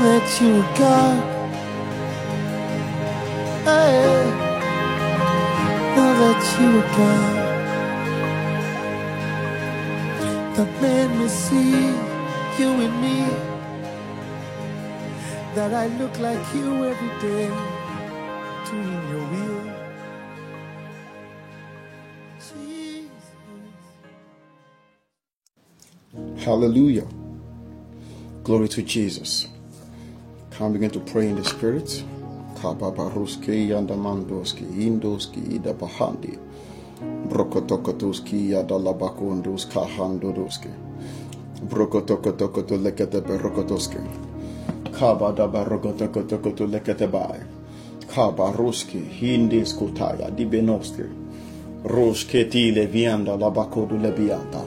that you were God. Hey, know that you were God. That made me see you in me. That I look like you every day, doing your will. Jesus. Hallelujah. Glory to Jesus. Can begin to pray in the Spirit. Kababaruski yandamandoski indoski ida bahandi. Brokotokotoski yadalabakundos kahandodoski. Brokotokotokoto lekete berokotoski. Kabadabarokotokotokoto lekete bai. Kabaruski hindis kutaya dibenoski. Rosketi levianda labakodu lebianta.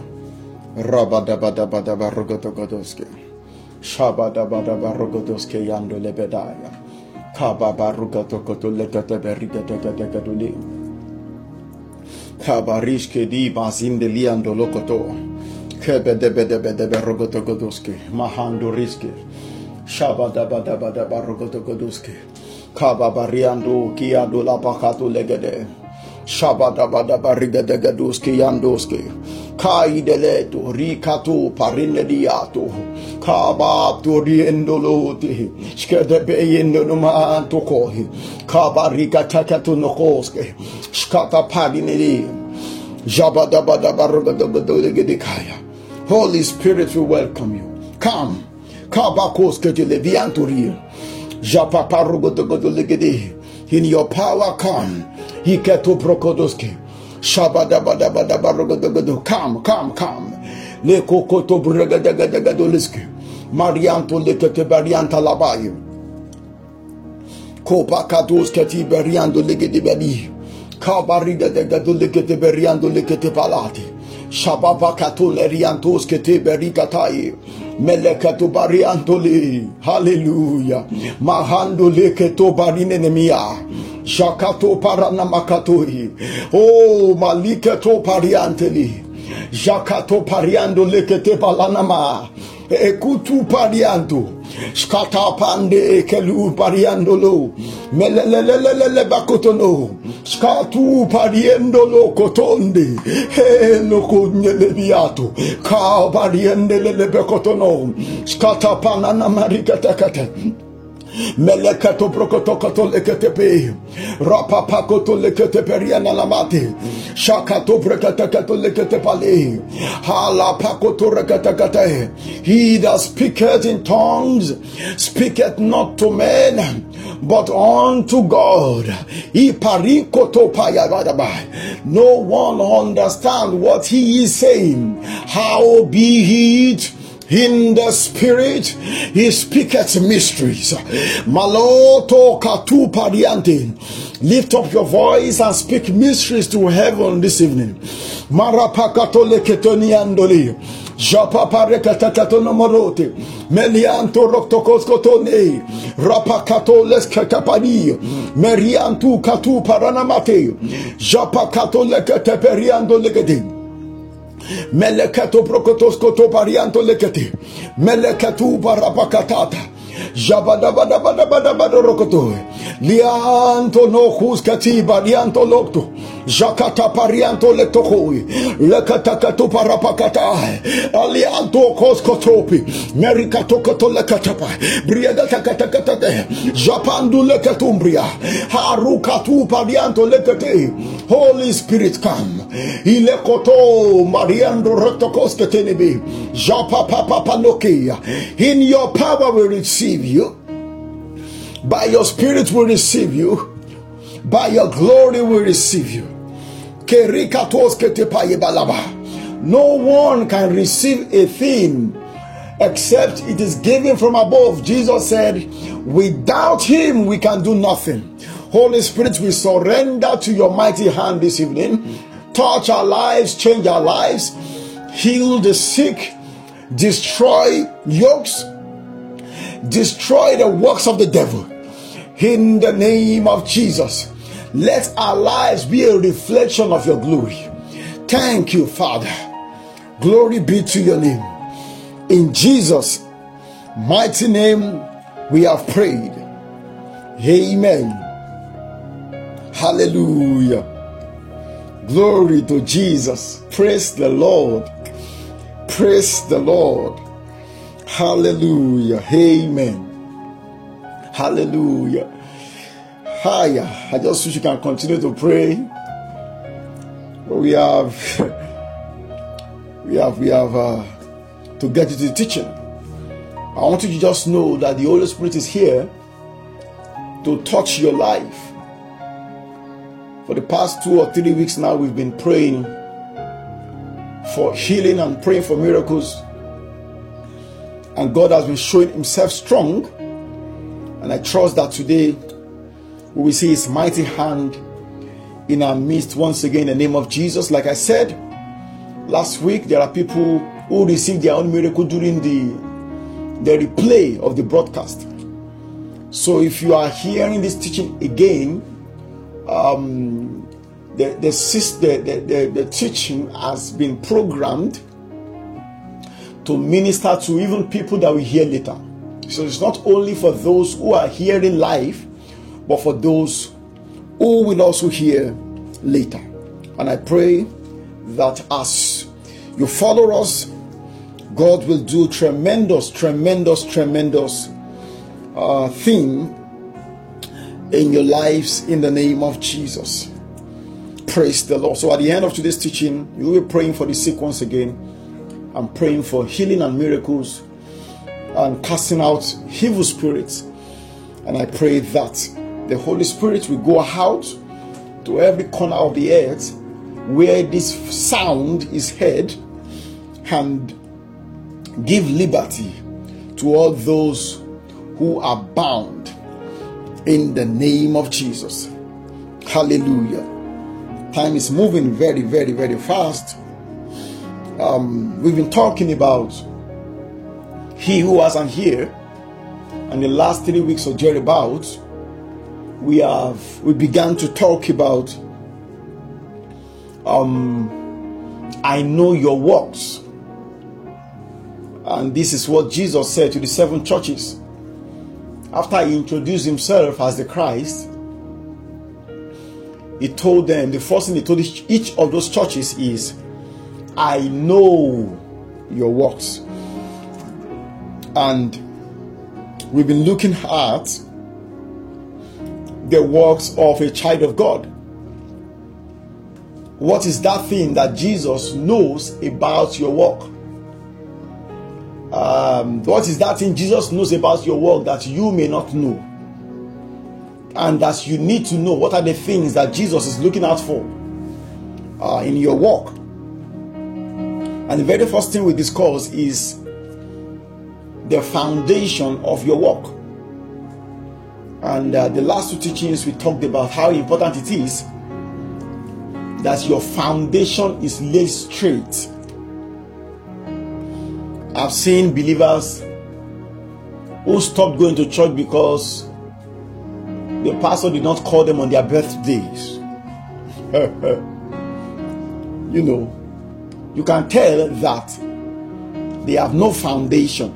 Rabadabadabarokotokotoski. Shabadabadabarokotoski yando lebedaya. Kababarukotokoto lekete berikatekadekaduli. Kabarishke di bazinde liando lokoto. Kebedebedebedeborokotokotoski. Mahanduriski. Shabadabadabarokotokotoski. Kababariando kiando labakato legede. Shabadabadabarigadegaduski yandoski. Kaideleto rikato parinediato. Kabato riendoloti. Skedebeyendo numanto kohi. Kabarikatakato nokoski. Skata padinedi. Jabadabadabarogodogodegedekaya. Holy Spirit, we welcome you. Come. Kabakoske to levianturi. Japaparogodogodegede. In your power, come. Hiketo brokodoski. Shabadabadabarogodogodo. Come. Le kokoto bregadagadoleski. Marianto lekete barianta labayo. Kopakados keti beriando legede bedi. Kabarida de gadulekete beriando lekete palati. Shababakato leriantos kete berikatai. Melekato bariantoli. Hallelujah. Mahando leketo barinenemia. Jakato paranamakatoi. Oh, maliketo parianteli. Jakato pariando lekete balanama. Ekutu pariando. Skata pande kelu pariandolo. Melelelelele bakotono. Skatu pariendolo kotonde. He no kunyele biato. Ka pariendele bakotono. Skata panana marikatakata. Melekato brokotokoto leketepe. Rapapakoto leketeperiana lamate. Shakato brekatakato leketepale. Halapakoto rekatakate. He that speaketh in tongues speaketh not to men, but unto God. No one understands what he is saying. Howbeit in the spirit, he speaketh mysteries. Maloto katu pariante. Lift up your voice and speak mysteries to heaven this evening. Marapakato leketoni andoli. Japaparekatakato nomorote. Melianto roktokoskotone. Rapakato leskatapani. Meriantu katu paranamate. Japakato lekateperiando legede. Melekato prokotoskoto parianto lekete. Melekatu parapakatata. Jabadabadabadabadabadorokoto. Lianto no kuskati barianto lokto. Jakata parianto lektokoi. Lekatakato parapakata. Alianto koskotopi. Merikatokoto lekatapa. Briadatakatakate. Japandu lekatumbria. Harukatu parianto lekate. Holy Spirit come. Ilekoto mariando rotokosketenibi. Japapapapanokia. In your power we receive you. By your spirit we receive you. By your glory we receive you. No one can receive a thing except it is given from above. Jesus said, without him we can do nothing. Holy Spirit, we surrender to your mighty hand this evening. Touch our lives, change our lives, heal the sick, destroy yokes, destroy the works of the devil. In the name of Jesus, let our lives be a reflection of your glory. Thank you, Father. Glory be to your name. In Jesus' mighty name, We have prayed. Amen. Hallelujah. Glory to Jesus. Praise the Lord. Praise the Lord. Hallelujah. Amen. Hallelujah. Hiya. I just wish you can continue to pray. We have to get into the teaching. I want you to just know that the Holy Spirit is here to touch your life. For the past 2 or 3 weeks now, we've been praying for healing and praying for miracles. And God has been showing himself strong. And I trust that today we will see his mighty hand in our midst once again in the name of Jesus. Like I said last week, there are people who received their own miracle during the replay of the broadcast. So if you are hearing this teaching again, the teaching has been programmed to minister to even people that we hear later. So it's not only for those who are hearing live, but for those who will also hear later. And I pray that as you follow us, God will do tremendous thing in your lives in the name of Jesus. Praise the Lord. So at the end of today's teaching, we will be praying for the sick once again. I'm praying for healing and miracles and casting out evil spirits. And I pray that the Holy Spirit will go out to every corner of the earth where this sound is heard and give liberty to all those who are bound in the name of Jesus. Hallelujah. Time is moving very fast. We've been talking about he who was and here, and the last 3 weeks of thereabouts, we began to talk about I know your works. And this is what Jesus said to the 7 churches. After he introduced himself as the Christ, he told them, the first thing he told each of those churches is, I know your works. And we've been looking at the works of a child of God. What is that thing that Jesus knows about your work? What is that thing Jesus knows about your work that you may not know? And that you need to know. What are the things that Jesus is looking out for in your work? And the very first thing we discuss is the foundation of your work. And the last 2 teachings we talked about how important it is that your foundation is laid straight. I've seen believers who stopped going to church because the pastor did not call them on their birthdays. You know, you can tell that they have no foundation.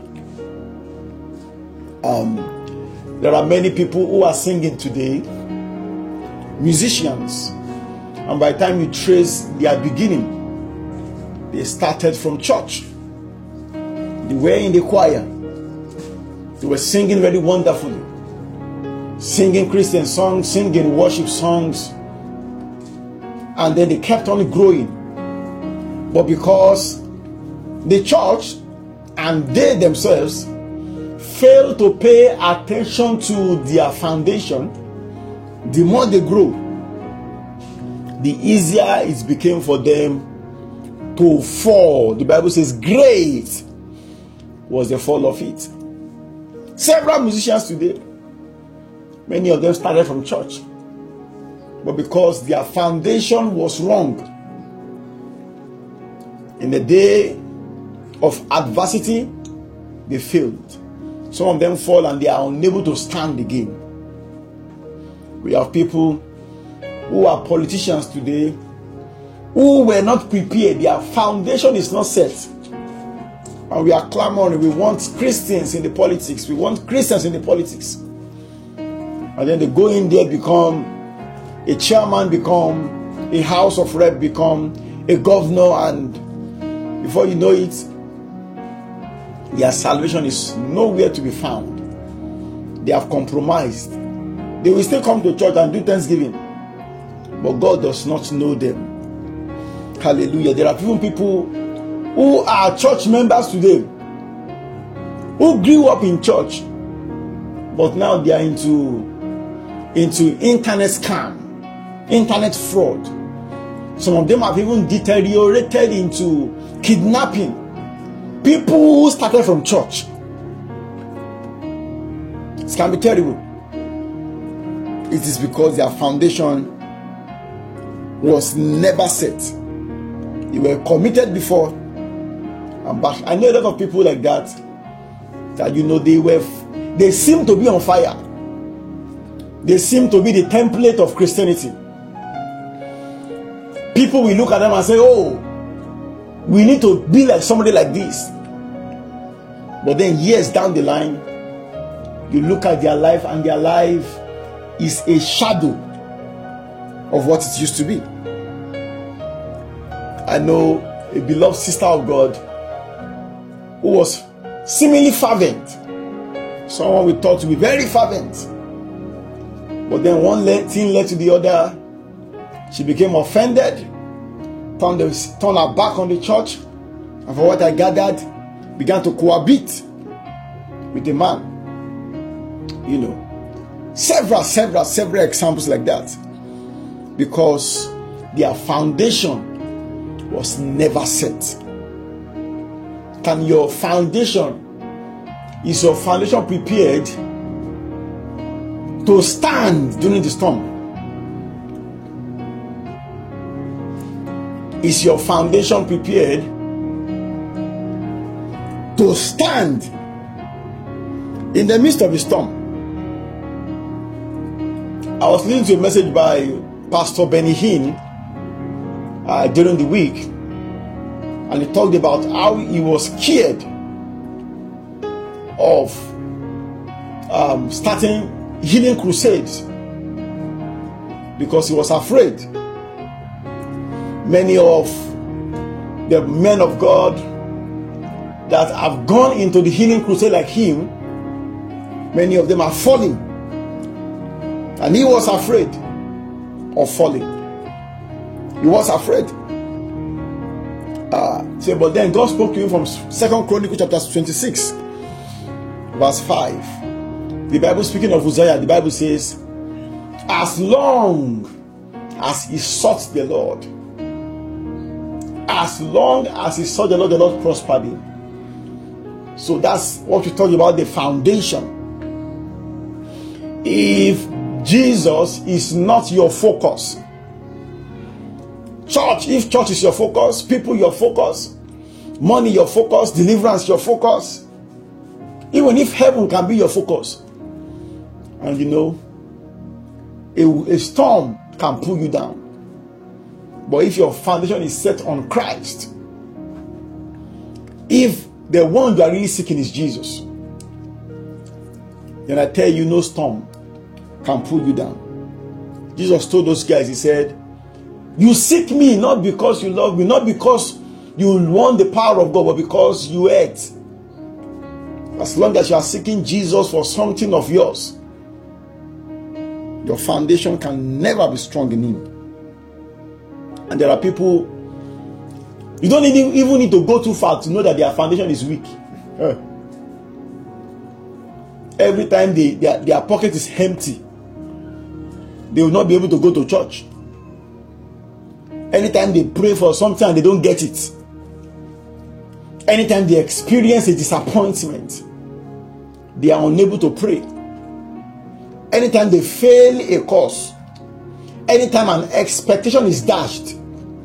There are many people who are singing today, musicians, and by the time you trace their beginning, they started from church. They were in the choir. They were singing very wonderfully, singing Christian songs, singing worship songs, and then they kept on growing. But because the church and they themselves fail to pay attention to their foundation, the more they grow, the easier it became for them to fall. The Bible says great was the fall of it. Several musicians today, many of them started from church, but because their foundation was wrong, in the day of adversity, they failed. Some of them fall and they are unable to stand again. We have people who are politicians today who were not prepared. Their foundation is not set. And we are clamoring. We want Christians in the politics. We want Christians in the politics. And then they go in there, become a chairman, become a house of rep, become a governor, and before you know it, their salvation is nowhere to be found. They have compromised. They will still come to church and do Thanksgiving, but God does not know them. Hallelujah. There are even people who are church members today, who grew up in church, but now they are into internet scam, internet fraud. Some of them have even deteriorated into kidnapping people who started from church. It can be terrible. It is because their foundation was never set. They were committed before and back. I know a lot of people like that they seem to be on fire. They seem to be the template of Christianity. People will look at them and say, oh, we need to be like somebody like this. But then years down the line, you look at their life, and their life is a shadow of what it used to be. I know a beloved sister of God who was seemingly fervent. Someone we thought to be very fervent. But then one thing led to the other. She became offended, turned her back on the church, and for what I gathered, began to cohabit with a man. You know, several examples like that, because their foundation was never set. Can your foundation, is your foundation prepared to stand during the storm? Is your foundation prepared to stand in the midst of the storm? I was listening to a message by Pastor Benny Hinn during the week, and he talked about how he was scared of starting healing crusades because he was afraid. Many of the men of God that have gone into the healing crusade like him, many of them are falling, and he was afraid of falling. He was afraid. But then God spoke to him from 2 Chronicles chapter 26 verse 5. The Bible, speaking of Uzziah, the Bible says, as long as he sought the Lord, as long as he sought the Lord prospered him. So that's what we talk about, the foundation. If Jesus is not your focus, church, if church is your focus, people your focus, money your focus, deliverance your focus, even if heaven can be your focus, and you know, a storm can pull you down. But if your foundation is set on Christ, if the one you are really seeking is Jesus, then I tell you, no storm can pull you down. Jesus told those guys, he said, you seek me not because you love me, not because you want the power of God, but because you ate. As long as you are seeking Jesus for something of yours, your foundation can never be strong in him. And there are people, you don't even need to go too far to know that their foundation is weak. Every time their pocket is empty, they will not be able to go to church. Anytime they pray for something and they don't get it, anytime they experience a disappointment, they are unable to pray. Anytime they fail a course, anytime an expectation is dashed,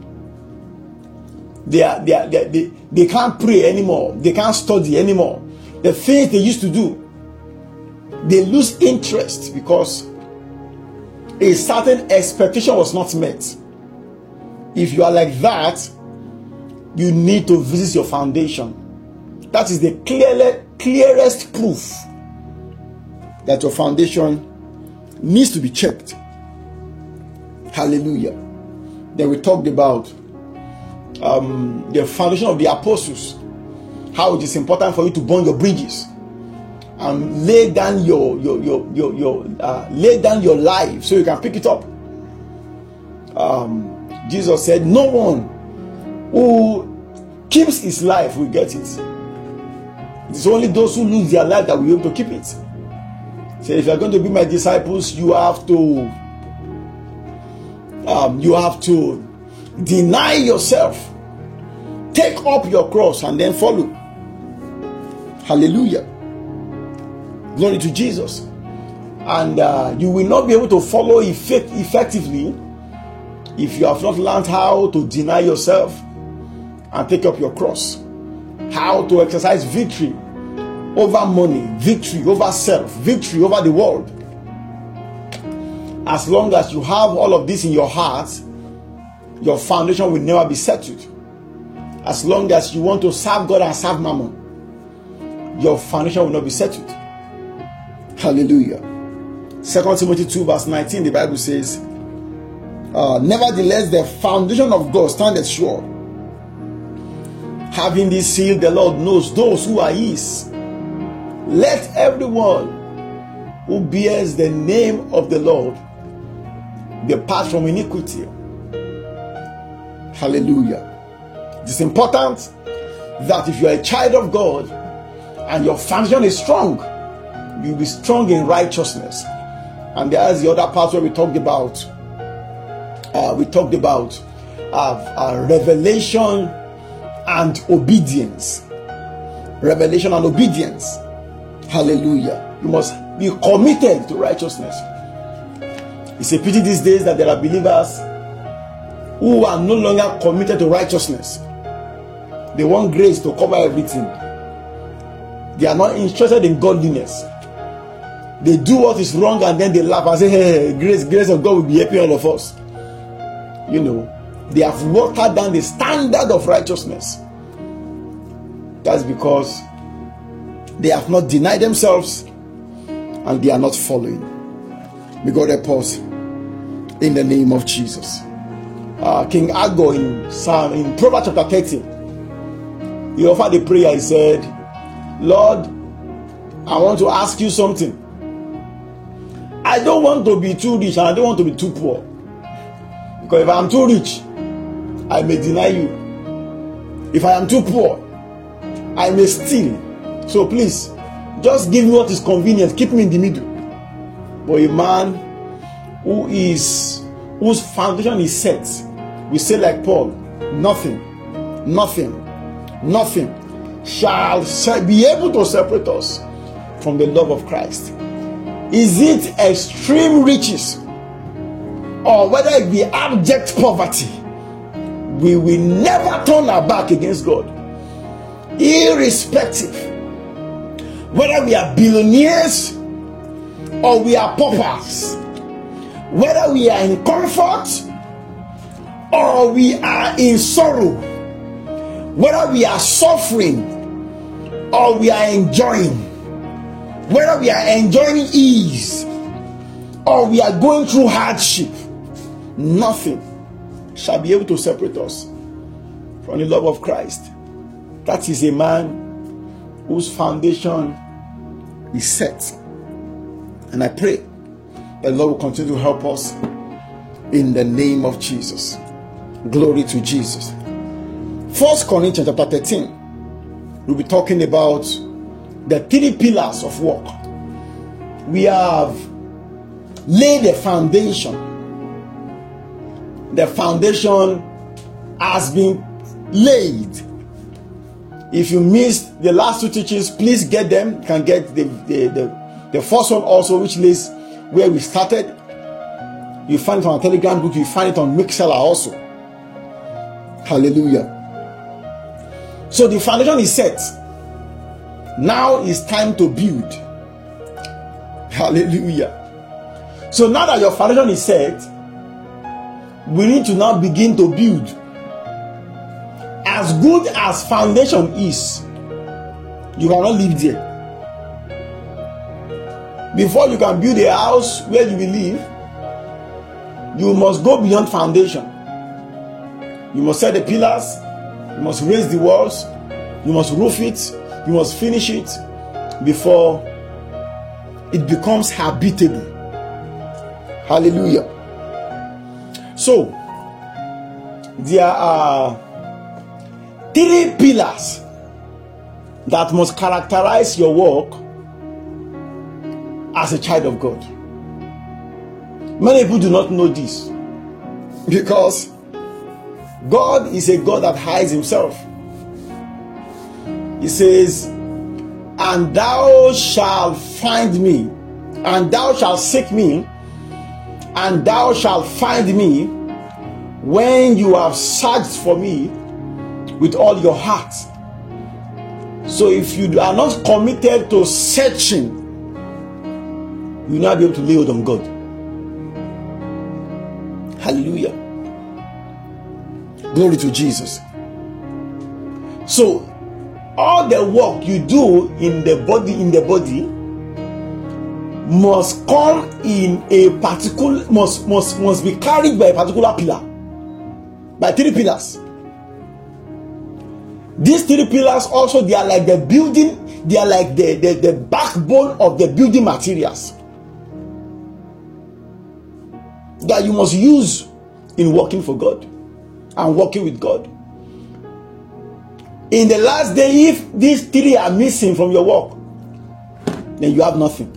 they can't pray anymore. They can't study anymore. The things they used to do, they lose interest because a certain expectation was not met. If you are like that, you need to visit your foundation That is the clearest proof that your foundation needs to be checked. Hallelujah. Then we talked about the foundation of the apostles, how it is important for you to burn your bridges and lay down your life so you can pick it up. Jesus said, no one who keeps his life will get it. It is only those who lose their life that will be able to keep it. So if you are going to be my disciples, you have to deny yourself, take up your cross, and then follow. Hallelujah. Glory to Jesus. And you will not be able to follow effectively if you have not learned how to deny yourself and take up your cross. How to exercise victory over money, victory over self, victory over the world. As long as you have all of this in your heart, your foundation will never be settled. As long as you want to serve God and serve Mammon, your foundation will not be settled. Hallelujah. 2 Timothy 2 verse 19, the Bible says, nevertheless, the foundation of God standeth sure. Having this seal, the Lord knows those who are his. Let everyone who bears the name of the Lord depart from iniquity. Hallelujah. It is important that if you are a child of God and your foundation is strong, you will be strong in righteousness. And there's the other part where we talked about revelation and obedience. Revelation and obedience. Hallelujah. You must be committed to righteousness. It's a pity these days that there are believers who are no longer committed to righteousness. They want grace to cover everything. They are not interested in godliness. They do what is wrong and then they laugh and say, hey, grace of God will be helping all of us. You know, they have watered down the standard of righteousness. That's because they have not denied themselves and they are not following. May God help us in the name of Jesus. King Agor in Proverbs chapter 30, he offered a prayer. He said, Lord, I want to ask you something. I don't want to be too rich and I don't want to be too poor. Because if I am too rich, I may deny you. If I am too poor, I may steal. So please, just give me what is convenient. Keep me in the middle. But a man whose foundation is set, we say like Paul, nothing shall be able to separate us from the love of Christ. Is it extreme riches or whether it be abject poverty, we will never turn our back against God. Irrespective whether we are billionaires or we are paupers, whether we are in comfort or we are in sorrow, whether we are suffering or we are enjoying, whether we are enjoying ease or we are going through hardship, nothing shall be able to separate us from the love of Christ. That is a man whose foundation is set. And I pray that the Lord will continue to help us in the name of Jesus. Glory to Jesus. 1 Corinthians chapter 13, we'll be talking about the 3 pillars of work. We have laid a foundation. The foundation has been laid. If you missed the last 2 teachings, please get them. You can get the first one also, which lays where we started. You find it on a Telegram group. You find it on Mixlr also. Hallelujah. So the foundation is set. Now it's time to build. Hallelujah. So now that your foundation is set, we need to now begin to build. As good as foundation is, You cannot live there. Before you can build a house where you will live, you must go beyond foundation. You must set the pillars, you must raise the walls, you must roof it, you must finish it before it becomes habitable. Hallelujah. So, there are 3 pillars that must characterize your walk as a child of God. Many people do not know this because God is a God that hides himself. He says, and thou shalt find me, and thou shalt seek me, and thou shalt find me when you have searched for me with all your heart. So if you are not committed to searching, you will not be able to lay hold on God. Hallelujah. Glory to Jesus. So all the work you do in the body must come in a particular, must be carried by a particular pillar, by 3 pillars. These 3 pillars also, they are like the building, they are like the backbone of the building materials that you must use in working for God and working with God. In the last day, if these 3 are missing from your work, then you have nothing.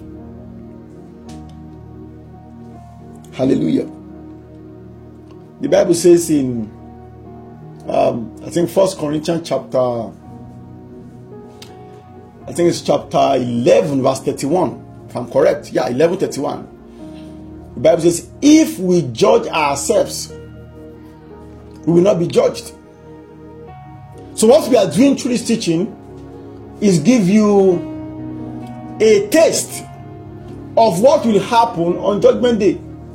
Hallelujah. The Bible says in I think 1 Corinthians chapter, I think it's chapter 11 verse 31, if I'm correct. Yeah, 11:31. The Bible says, if we judge ourselves, we will not be judged. So what we are doing through this teaching is give you a taste of what will happen on Judgment Day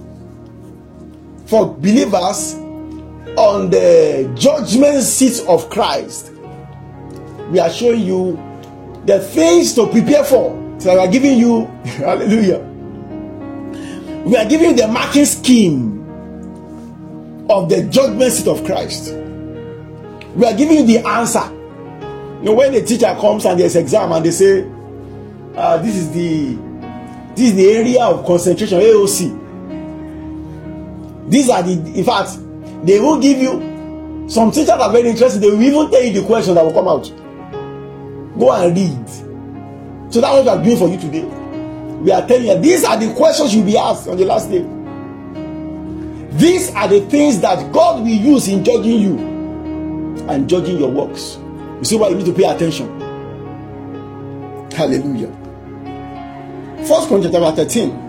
for believers on the judgment seat of Christ. We are showing you the things to prepare for. So we are giving you, hallelujah, we are giving you the marking scheme of the judgment seat of Christ. We are giving you the answer. You know, when the teacher comes and there's exam and they say, this is the area of concentration, AOC. These are in fact, they will give you, some teachers are very interested, they will even tell you the questions that will come out. Go and read. So that's what we are doing for you today. We are telling you, these are the questions you'll be asked on the last day. These are the things that God will use in judging you and judging your works. You see why you need to pay attention. Hallelujah. 1 Corinthians chapter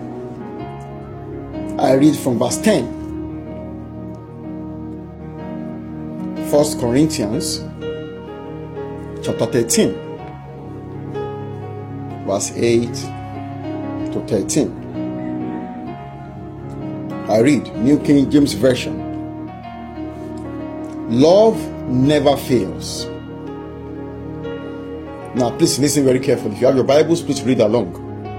13. I read from verse 10. 1 Corinthians chapter 13, verse 8 to 13. I read New King James Version. Love never fails. Now please listen very carefully. If you have your Bibles, please read along.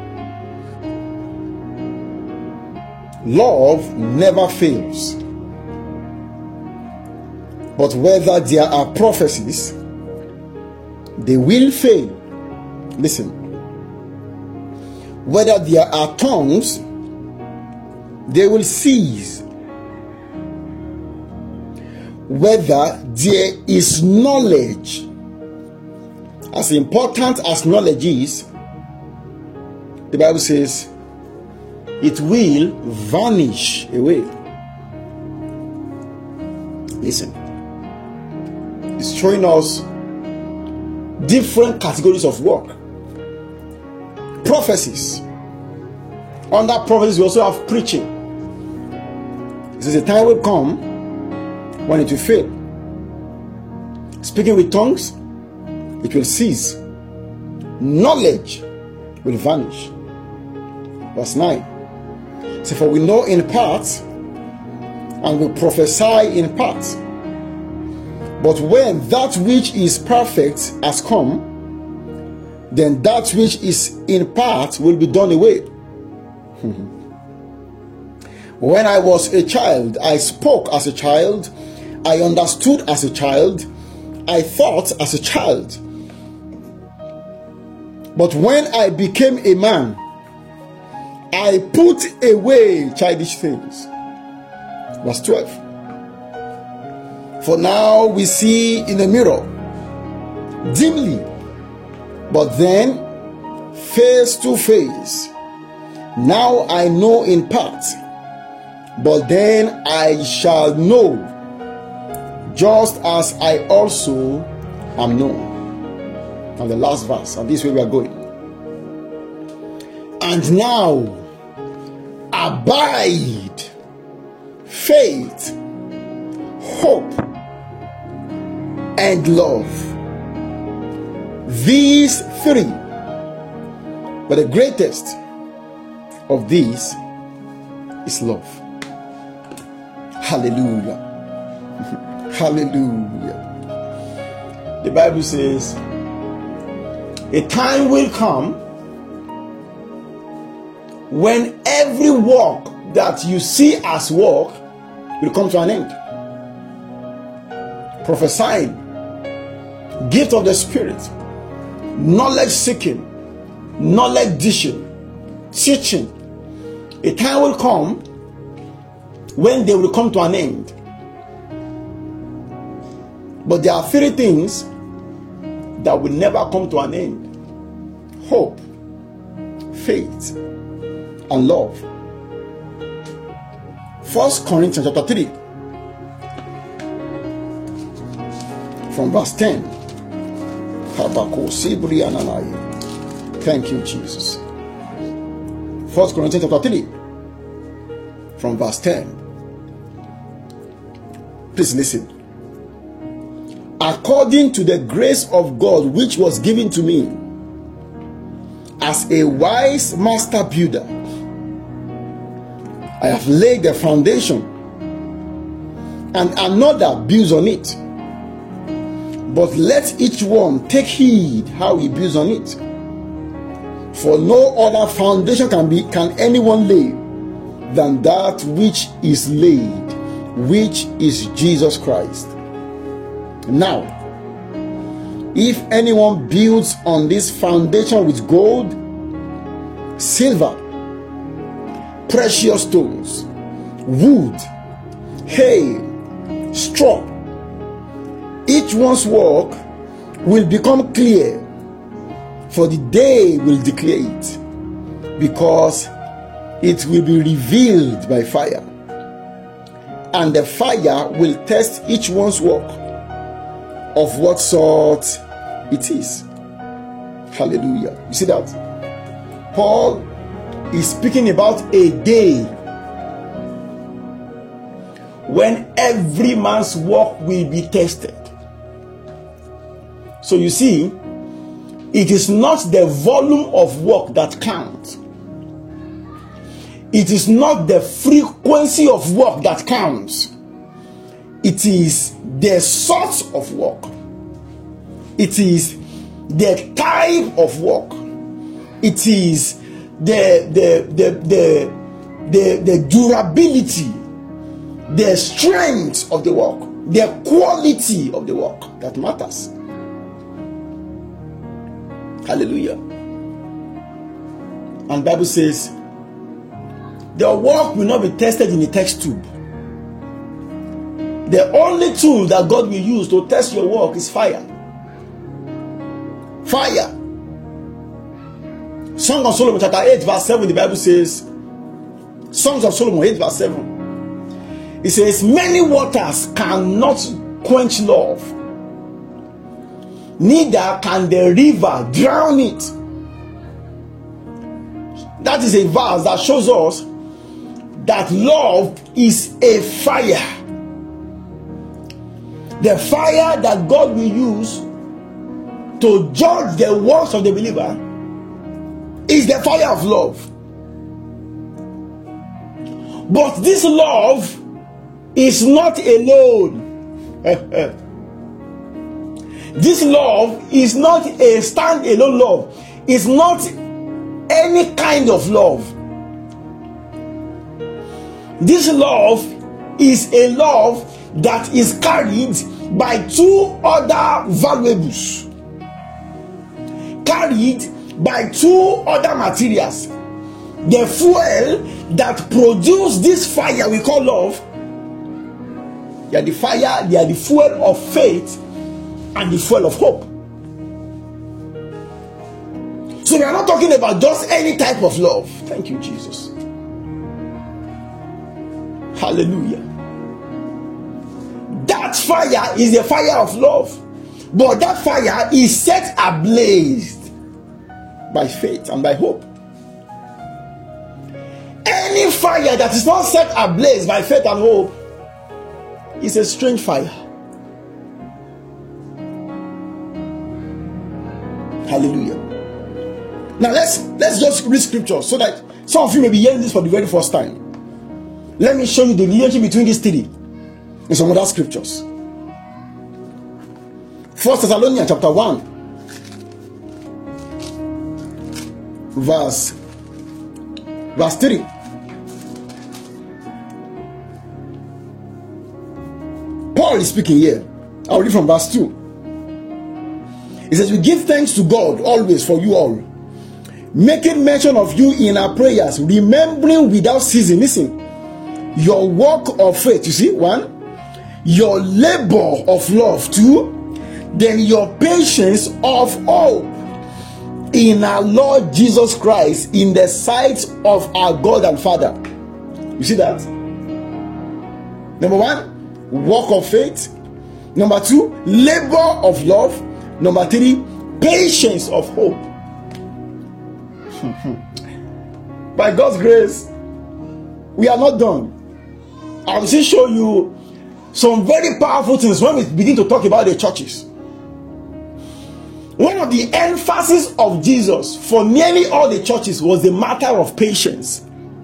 Love never fails. But whether there are prophecies, they will fail. Listen. Whether there are tongues, they will cease. Whether there is knowledge, as important as knowledge is, the Bible says, it will vanish away. Listen. It's showing us different categories of work. Prophecies. Under prophecies, we also have preaching. It says a time will come when it will fail. Speaking with tongues, it will cease. Knowledge will vanish. Verse 9. So, for we know in part, and we prophesy in part. But when that which is perfect has come, then that which is in part will be done away. When I was a child, I spoke as a child, I understood as a child, I thought as a child. But when I became a man, I put away childish things. Verse 12. For now we see in a mirror, dimly, but then face to face. Now I know in part, but then I shall know, just as I also am known. And the last verse, and this way we are going. And now abide faith, hope, and love. These three, but the greatest of these is love. Hallelujah. Hallelujah. The Bible says, a time will come when every work that you see as work will come to an end. Prophesying, gift of the Spirit, knowledge seeking, knowledge dishing, teaching. A time will come when they will come to an end. But there are three things that will never come to an end: hope, faith, and love. 1 Corinthians chapter 3, from verse 10. Thank you, Jesus. 1 Corinthians chapter 3, from verse 10. Please listen. According to the grace of God which was given to me, as a wise master builder, I have laid the foundation, and another builds on it. But let each one take heed how he builds on it. For no other foundation can anyone lay than that which is laid, which is Jesus Christ. Now, if anyone builds on this foundation with gold, silver, precious stones, wood, hay, straw, each one's work will become clear, for the day will declare it, because it will be revealed by fire, and the fire will test each one's work of what sort it is. Hallelujah. You see that? Paul is speaking about a day when every man's work will be tested. So you see, it is not the volume of work that counts. It is not the frequency of work that counts. It is the sort of work. It is the type of work. It is the durability, the strength of the work, the quality of the work that matters. Hallelujah. And the Bible says, the work will not be tested in a test tube. The only tool that God will use to test your work is fire. Fire. Song of Solomon chapter 8 verse 7, the Bible says, Songs of Solomon 8 verse 7, it says, many waters cannot quench love, neither can the river drown it. That is a verse that shows us that love is a fire. The fire that God will use to judge the works of the believer is the fire of love. But this love is not alone. This love is not a stand-alone love. It's not any kind of love. This love is a love that is carried by two other valuables, carried by two other materials. The fuel that produce this fire we call love, they are the fire, they are the fuel of faith and the fuel of hope. So we are not talking about just any type of love. Thank you, Jesus. Hallelujah. That fire is the fire of love, but that fire is set ablaze by faith and by hope. Any fire that is not set ablaze by faith and hope is a strange fire. Hallelujah. Now let's just read scripture so that some of you may be hearing this for the very first time. Let me show you the relationship between these three in some other scriptures. 1 Thessalonians chapter 1 verse 3. Paul is speaking here. I'll read from verse 2. He says, we give thanks to God always for you all, making mention of you in our prayers, remembering without ceasing, listen, your work of faith, you see, 1, your labor of love, 2, then your patience of hope in our Lord Jesus Christ in the sight of our God and Father. You see that? Number 1, work of faith. Number 2, labor of love. Number 3, patience of hope. By God's grace, we are not done. I will still show you some very powerful things when we begin to talk about the churches. One of the emphasis of Jesus for nearly all the churches was the matter of patience.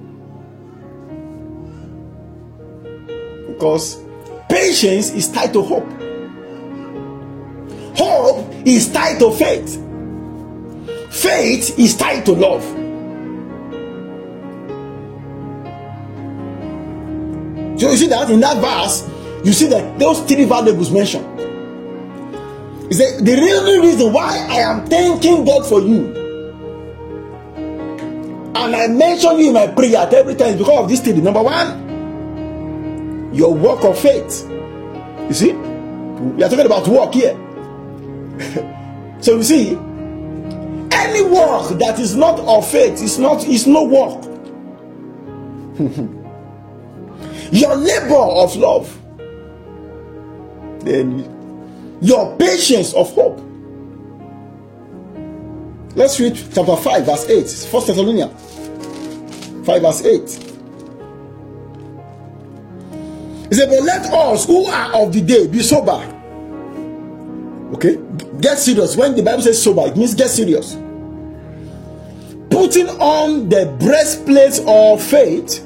Because patience is tied to hope. Hope is tied to faith. Faith is tied to love. So you see that in that verse, you see that those three variables mentioned. He said, the real reason why I am thanking God for you, and I mention you in my prayer every time, is because of this thing. Number 1, your work of faith. You see, we are talking about work here. So you see, any work that is not of faith is no work. Your labor of love, then your patience of hope. Let's read chapter 5 verse 8. 1 Thessalonians 5 verse 8. He said, but let us who are of the day be sober. Okay, get serious. When the Bible says sober, it means get serious. Putting on the breastplate of faith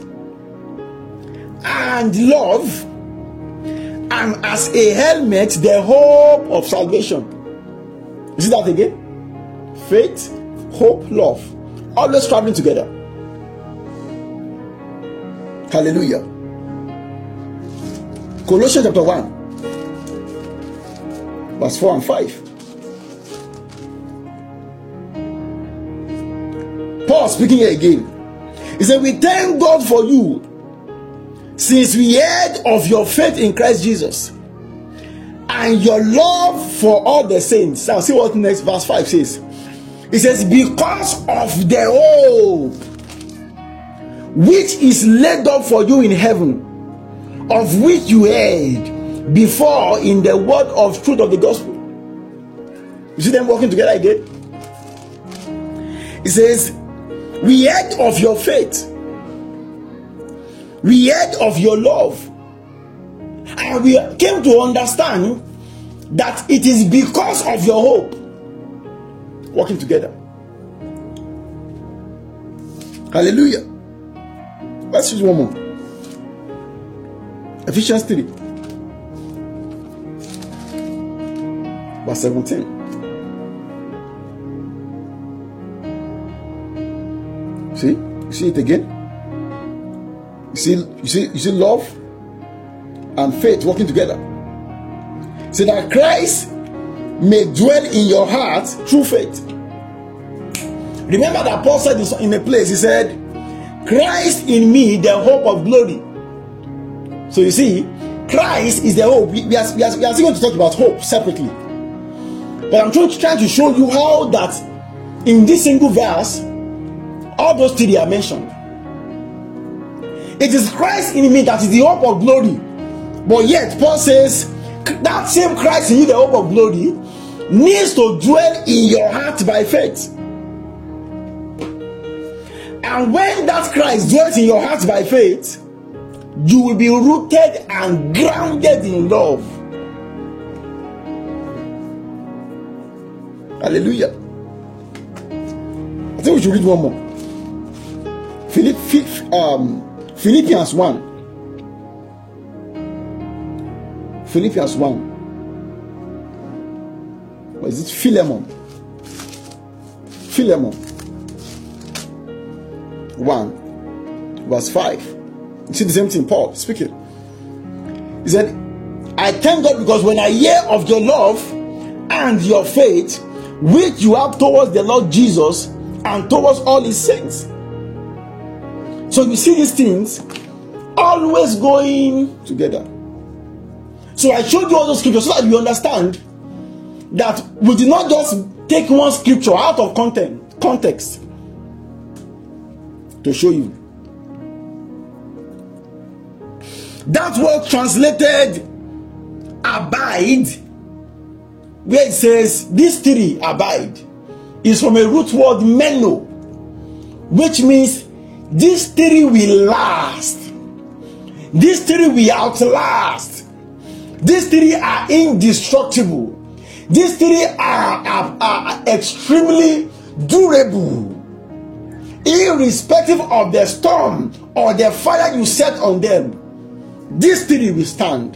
and love, and as a helmet the hope of salvation. You see that again? Faith, hope, love, always traveling together. Hallelujah. Colossians chapter 1 verse 4 and 5. Paul speaking here again. He said, we thank God for you, since we heard of your faith in Christ Jesus and your love for all the saints. Now see what next verse 5 says. It says, because of the hope which is laid up for you in heaven, of which you heard before in the word of truth of the gospel. You see them working together again? It says, we heard of your faith, we heard of your love, and we came to understand that it is because of your hope. Working together. Hallelujah. Let's read one more. Ephesians 3 Verse 17. See? You see it again? You see love and faith working together. So that Christ may dwell in your heart through faith. Remember that Paul said this in a place. He said, Christ in me, the hope of glory. So you see, Christ is the hope. We are still going to talk about hope separately. But I'm trying to show you how that in this single verse, all those three are mentioned. It is Christ in me that is the hope of glory. But yet, Paul says, that same Christ in you, the hope of glory, needs to dwell in your heart by faith. And when that Christ dwells in your heart by faith, you will be rooted and grounded in love. Hallelujah. I think we should read one more. Philippians 1. Philippians 1. Or is it Philemon? Philemon 1 verse 5. You see the same thing, Paul speaking. He said, I thank God because when I hear of your love and your faith, which you have towards the Lord Jesus and towards all his saints. So you see these things always going together. So I showed you all those scriptures so that you understand that we did not just take one scripture out of context to show you. That word translated abide, where it says these three abide, is from a root word meno, which means these three will last. These three will outlast. These three are indestructible. These three are extremely durable. Irrespective of the storm or the fire you set on them, these three will stand.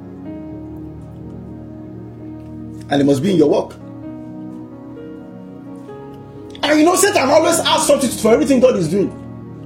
And it must be in your work. And you know, Satan always asks substitute for everything God is doing.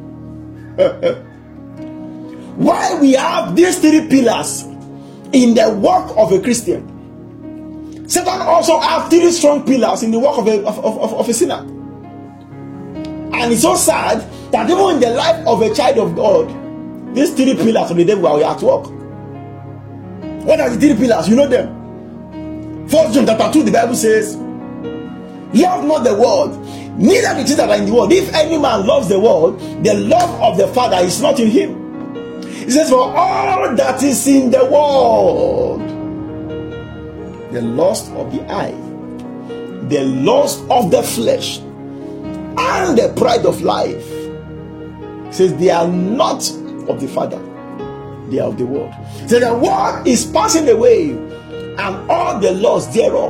Why we have these three pillars in the work of a Christian, Satan also has three strong pillars in the work of a sinner. And it's so sad that even in the life of a child of God, these three pillars of the devil are at work. What are the three pillars? You know them. 1 John chapter 2, the Bible says, love not the world, neither the things that are in the world. If any man loves the world, the love of the Father is not in him. It says, for all that is in the world, the lust of the eye, the lust of the flesh, and the pride of life, it says they are not of the Father, they are of the world. So the world is passing away, and all the lusts thereof.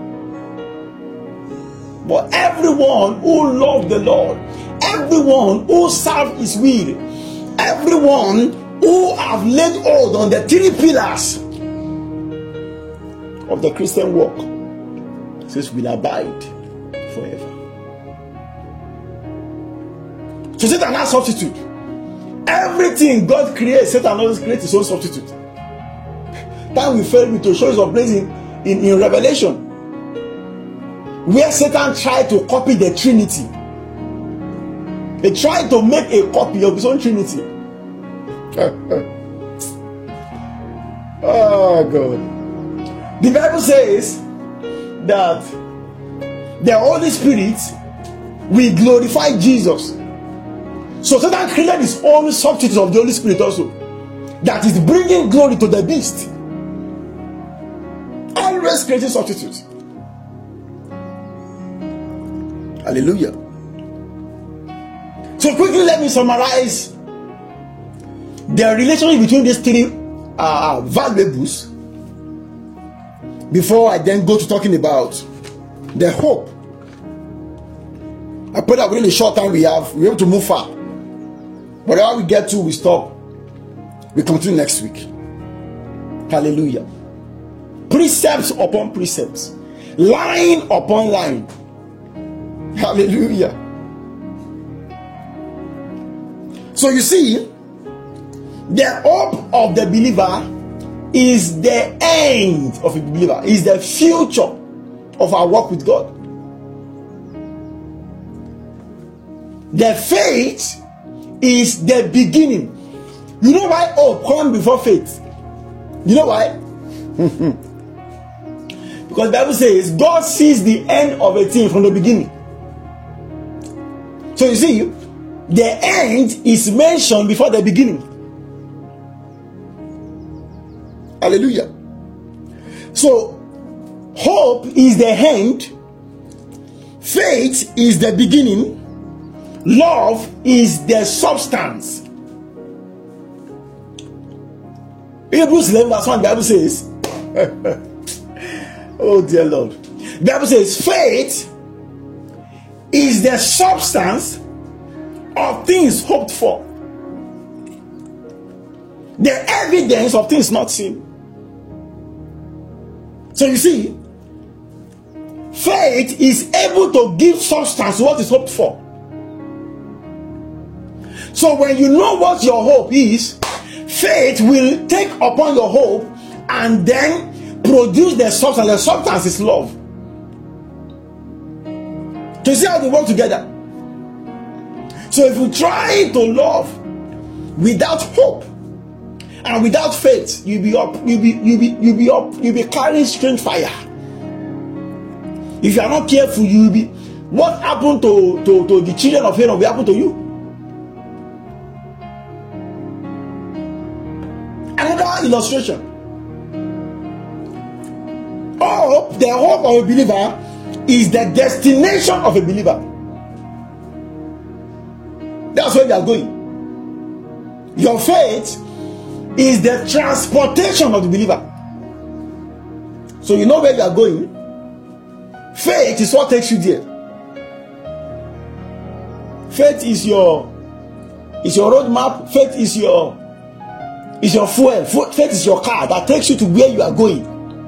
But everyone who loves the Lord, everyone who serves his will, everyone who have laid hold on the three pillars of the Christian walk, says will abide forever. So Satan has substitute. Everything God creates, Satan always creates his own substitute. That we failed me to show his place in Revelation, where Satan tried to copy the Trinity. He tried to make a copy of his own Trinity. Oh God. The Bible says that the Holy Spirit will glorify Jesus. So Satan created his own substitute of the Holy Spirit also, that is bringing glory to the beast. Always creating substitutes. Hallelujah. So quickly let me summarize the relationship between these three variables before I then go to talking about the hope. I pray that within the short time we're able to move far. Whatever we get to, we stop. We continue next week. Hallelujah. Precepts upon precepts. line upon line. Hallelujah. So you see, the hope of the believer is the end of a believer, is the future of our walk with God. The faith is the beginning. You know why hope comes before faith? You know why? Because the Bible says God sees the end of a thing from the beginning. So you see, the end is mentioned before the beginning. Hallelujah. So hope is the end, faith is the beginning, love is the substance. Hebrews 11 verse 1, the Bible says, oh dear Lord. The Bible says, faith is the substance of things hoped for, the evidence of things not seen. So you see, faith is able to give substance to what is hoped for. So when you know what your hope is, faith will take upon your hope and then produce the substance. The substance is love. To see how they work together. So if you try to love without hope and without faith, you'll be carrying strange fire. If you are not careful, you'll be. What happened to the children of Aaron will happen to you. Another illustration. Hope, the hope of a believer is the destination of a believer. That's where we are going. Your faith is the transportation of the believer. So you know where you are going. Faith is what takes you there. Faith is your roadmap. Faith is your fuel. Faith is your car that takes you to where you are going.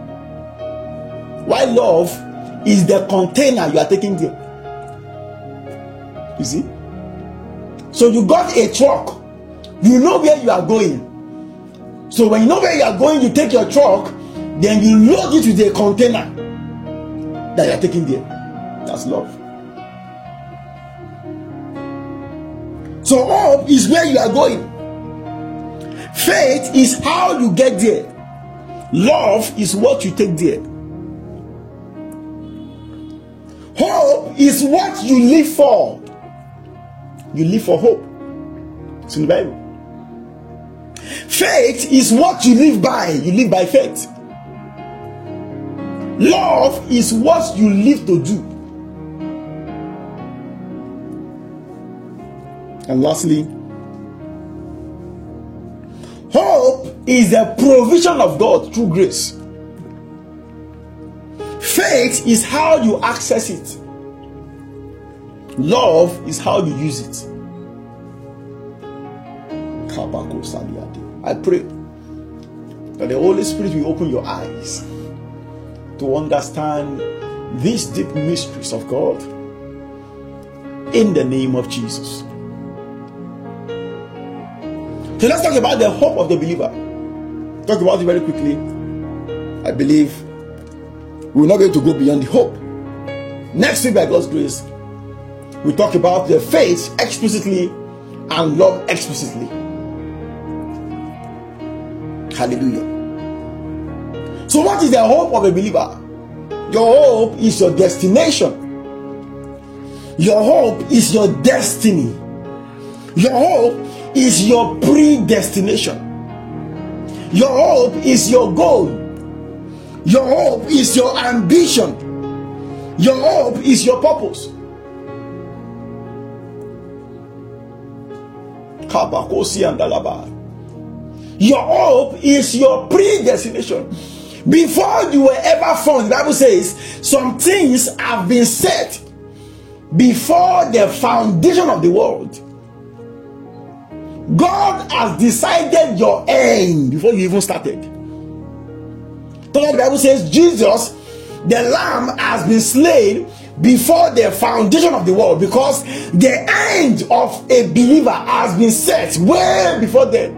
While love is the container you are taking there. You see? So you got a truck. You know where you are going. So when you know where you are going, you take your truck, then you load it with a container that you are taking there. That's love. So hope is where you are going. Faith is how you get there. Love is what you take there. Hope is what you live for. You live for hope. It's in the Bible. Faith is what you live by. You live by faith. Love is what you live to do. And lastly, hope is the provision of God through grace. Faith is how you access it. Love is how you use it. I pray that the Holy Spirit will open your eyes to understand these deep mysteries of God in the name of Jesus. So let's talk about the hope of the believer. Talk about it very quickly. I believe we will not be able to go beyond the hope. Next week, by God's grace, we talk about the faith explicitly and love explicitly. Hallelujah. So what is the hope of a believer? Your hope is your destination. Your hope is your destiny. Your hope is your predestination. Your hope is your goal. Your hope is your ambition. Your hope is your purpose. Your hope is your predestination. Before you were ever formed, the Bible says some things have been set before the foundation of the world. God has decided your end before you even started. So the Bible says Jesus the lamb has been slain before the foundation of the world, because the end of a believer has been set way before then.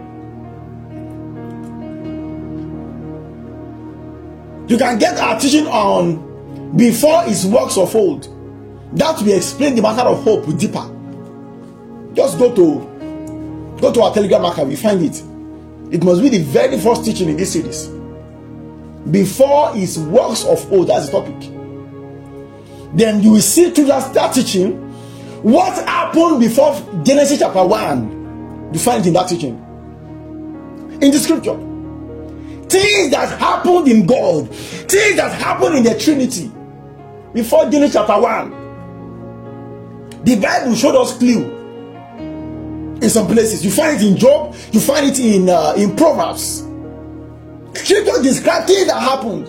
You can get our teaching on before his works of old. That will explain the matter of hope deeper. Just go to our Telegram account, we find it. It must be the very first teaching in this series. Before his works of old, that's the topic. Then you will see through that teaching what happened before Genesis chapter 1. You find it in that teaching. In the scripture. Things that happened in God, things that happened in the Trinity before Genesis chapter 1. The Bible showed us clue in some places. You find it in Job, you find it in Proverbs. Scripture describes things that happened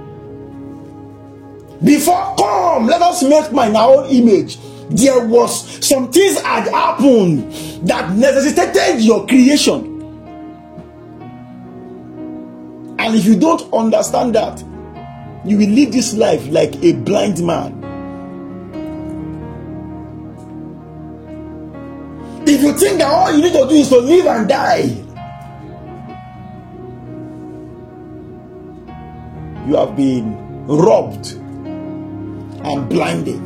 before. Come, let us make man in our own image. There was some things had happened that necessitated your creation. And if you don't understand that, you will live this life like a blind man. If you think that all you need to do is to live and die, you have been robbed and blinded.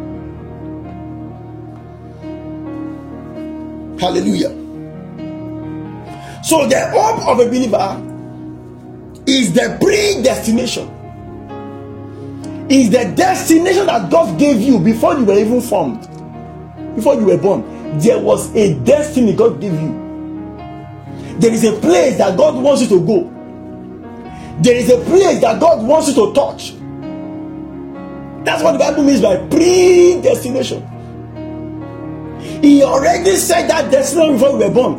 Hallelujah. So the hope of a believer is the predestination. Is the destination that God gave you before you were even formed. Before you were born, there was a destiny God gave you. There is a place that God wants you to go. There is a place that God wants you to touch. That's what the Bible means by predestination. He already said that destination before you were born.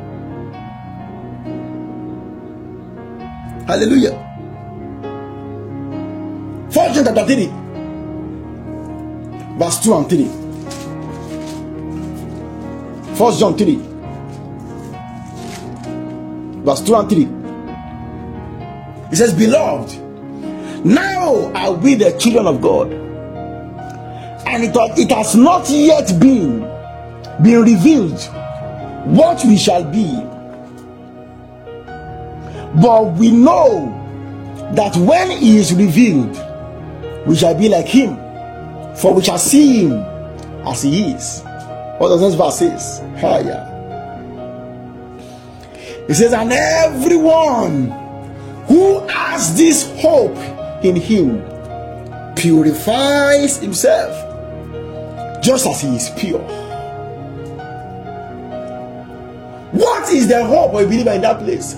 Hallelujah. 1 John chapter 3, verse 2 and 3. 1 John 3, verse 2 and 3. It says, Beloved, now are we the children of God, and it has not yet been revealed what we shall be. But we know that when he is revealed, we shall be like him, for we shall see him as he is. What does this verse say? Higher. It says, and everyone who has this hope in him purifies himself just as he is pure. What is the hope of a believer in that place?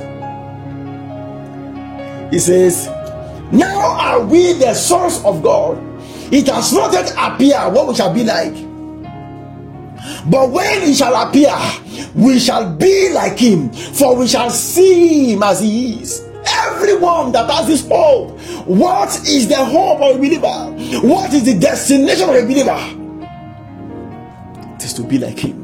He says, now are we the sons of God. It has not yet appeared what we shall be like. But when he shall appear, we shall be like him, for we shall see him as he is. Everyone that has this hope. What is the hope of a believer? What is the destination of a believer? It is to be like him.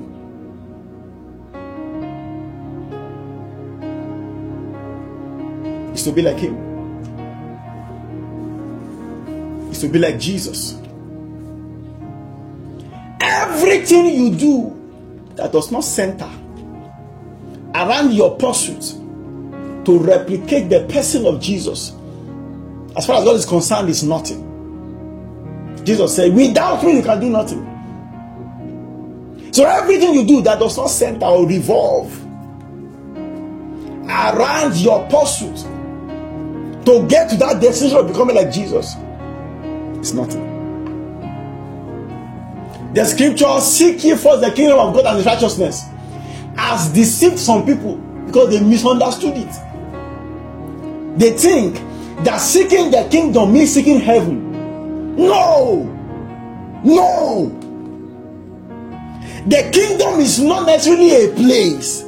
It's to be like him. It's to be like Jesus. Everything you do that does not center around your pursuit to replicate the person of Jesus, as far as God is concerned, is nothing. Jesus said, without me you can do nothing. So everything you do that does not center or revolve around your pursuit to get to that decision of becoming like Jesus, it's nothing. The scripture, seek ye first the kingdom of God and his righteousness, has deceived some people because they misunderstood it. They think that seeking the kingdom means seeking heaven. No. The kingdom is not necessarily a place.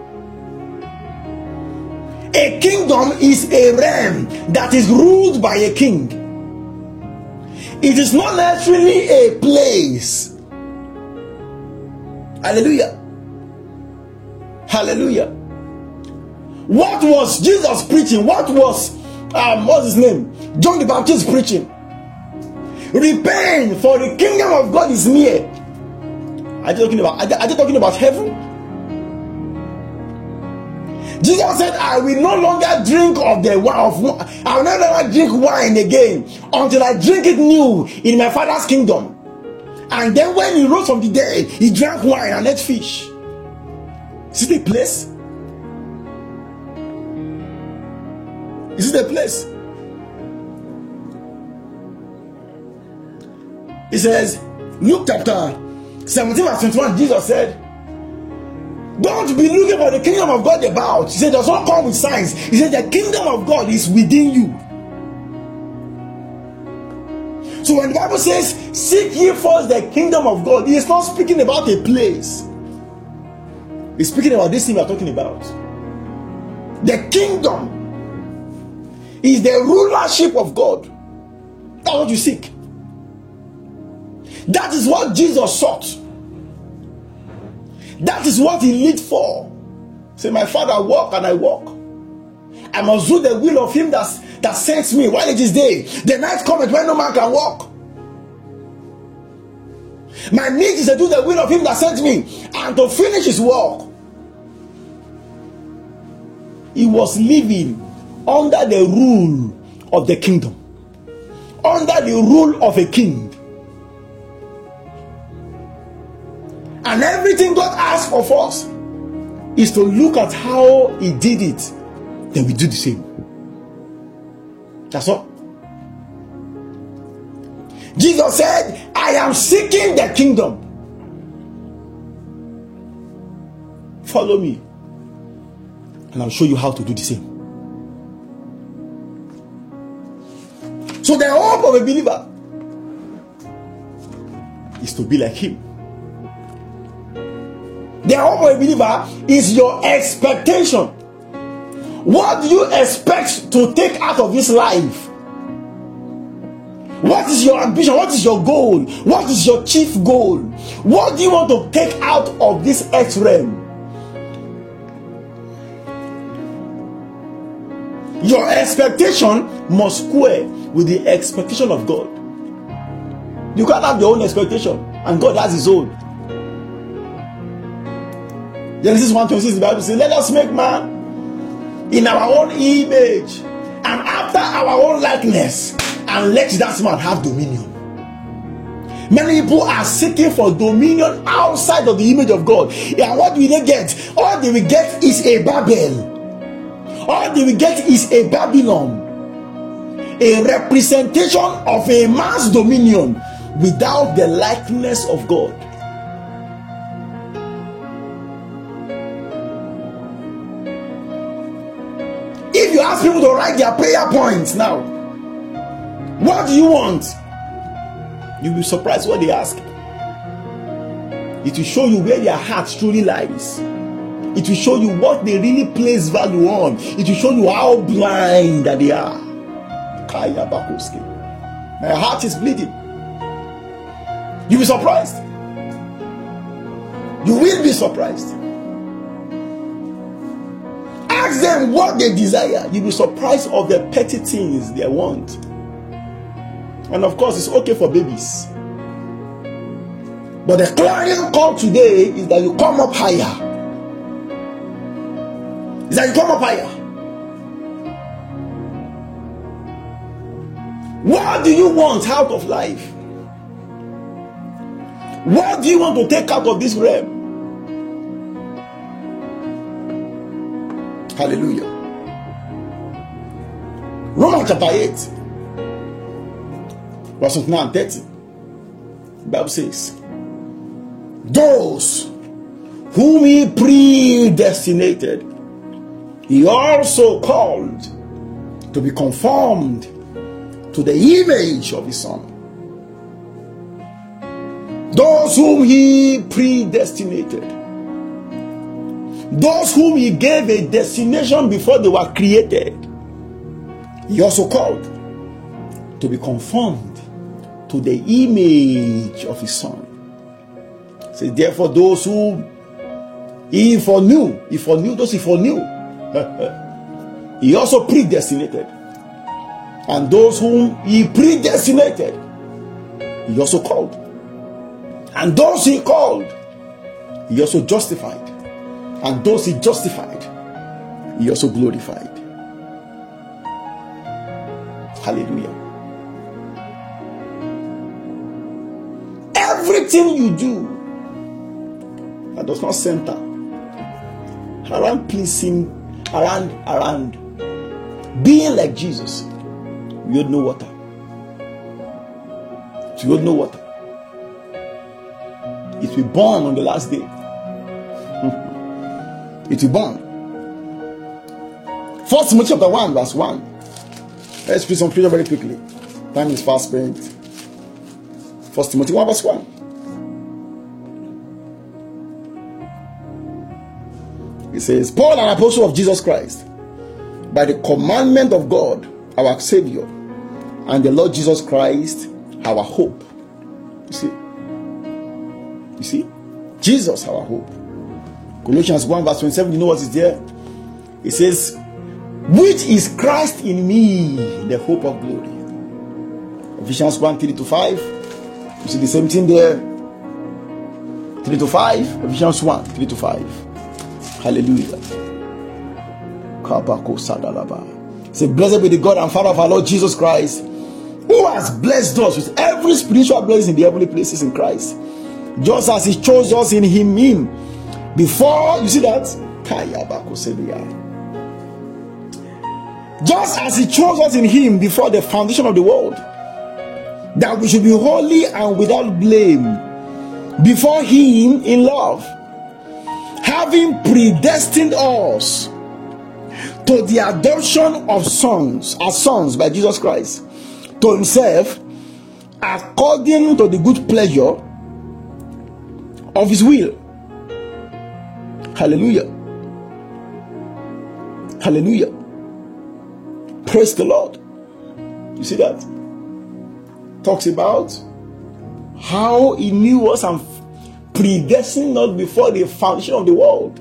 A kingdom is a realm that is ruled by a king. It is not necessarily a place. Hallelujah. Hallelujah. What was Jesus preaching? What was what's his name? John the Baptist preaching? Repent, for the kingdom of God is near. Are you talking about heaven? Jesus said, I will no longer drink of the wine. I will no longer drink wine again until I drink it new in my Father's kingdom. And then when he rose from the dead, he drank wine and ate fish. Is it a place? Is it a place? It says, Luke chapter 17 verse 21, Jesus said, don't be looking for the kingdom of God about. He said, it does not come with signs. He said, the kingdom of God is within you. So when the Bible says, seek ye first the kingdom of God, he is not speaking about a place. He's speaking about this thing we are talking about. The kingdom is the rulership of God. That's what you seek. That is what Jesus sought. That is what he lived for. Say, my Father, walk and I walk. I must do the will of him that sends me while it is day. The night cometh when no man can walk. My need is to do the will of him that sent me and to finish his work. He was living under the rule of the kingdom, under the rule of a king. And everything God asks of us is to look at how he did it, then we do the same. That's all. Jesus said, I am seeking the kingdom. Follow me, and I'll show you how to do the same. So the hope of a believer is to be like him. The hope of a believer is your expectation. What do you expect to take out of this life? What is your ambition? What is your goal? What is your chief goal? What do you want to take out of this earth realm? Your expectation must square with the expectation of God. You can't have your own expectation and God has his own. Genesis 1:26, the Bible says, let us make man in our own image and after our own likeness, and let that man have dominion. Many people are seeking for dominion outside of the image of God. And what will they get? All they will get is a Babel. All they will get is a Babylon. A representation of a man's dominion without the likeness of God. If you ask people to write their prayer points now, what do you want? You'll be surprised what they ask. It will show you where their heart truly lies. It will show you what they really place value on. It will show you how blind that they are. My heart is bleeding. You'll be surprised. You will be surprised. Ask them what they desire. You'll be surprised of the petty things they want. And of course, it's okay for babies. But the clarion call today is that you come up higher. Is that you come up higher. What do you want out of life? What do you want to take out of this realm? Hallelujah. Romans chapter 8, verse 9 and 30. The Bible says, those whom he predestinated, he also called to be conformed to the image of his Son. Those whom he predestinated, those whom he gave a destination before they were created, he also called to be conformed to the image of his Son. So therefore, those who he foreknew, those he foreknew, he also predestinated. And those whom he predestinated, he also called. And those he called, he also justified. And those he justified, he also glorified. Hallelujah. Everything you do that does not center around pleasing, around being like Jesus, you hold no water. You hold no water. It will burn on the last day. It will burn. 1 Timothy chapter 1 verse 1. Let's read some scripture very quickly. Time is fast spent. 1 Timothy 1 verse 1. It says, Paul, an apostle of Jesus Christ, by the commandment of God, our Savior, and the Lord Jesus Christ, our hope. You see? Jesus, our hope. Colossians 1 verse 27, you know what is there? It says, which is Christ in me, the hope of glory. Ephesians 1, 3-5. You see the same thing there. 3-5. Ephesians 1, 3-5. Hallelujah. Say, blessed be the God and Father of our Lord Jesus Christ, who has blessed us with every spiritual blessing in the heavenly places in Christ, just as he chose us in him before, you see that? Just as he chose us in him before the foundation of the world, that we should be holy and without blame before him in love, having predestined us to the adoption of sons, as sons by Jesus Christ, to himself, according to the good pleasure of his will. Hallelujah. Hallelujah. Praise the Lord. You see that? Talks about how he knew us and predestined us before the foundation of the world.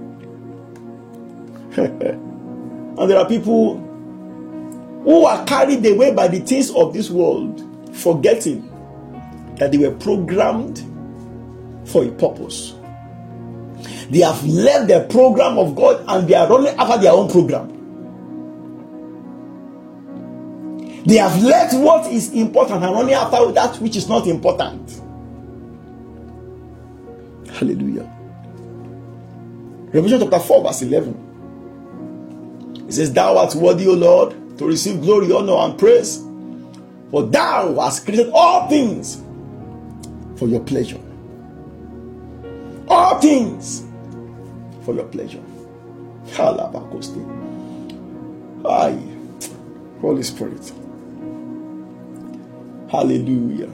And there are people who are carried away by the things of this world, forgetting that they were programmed for a purpose. They have left the program of God and they are running after their own program. They have left what is important and running after that which is not important. Hallelujah. Revelation chapter 4 verse 11. It says, thou art worthy, O Lord, to receive glory, honor, and praise, for thou hast created all things for your pleasure. All things for your pleasure. Aye. Holy Spirit. Hallelujah.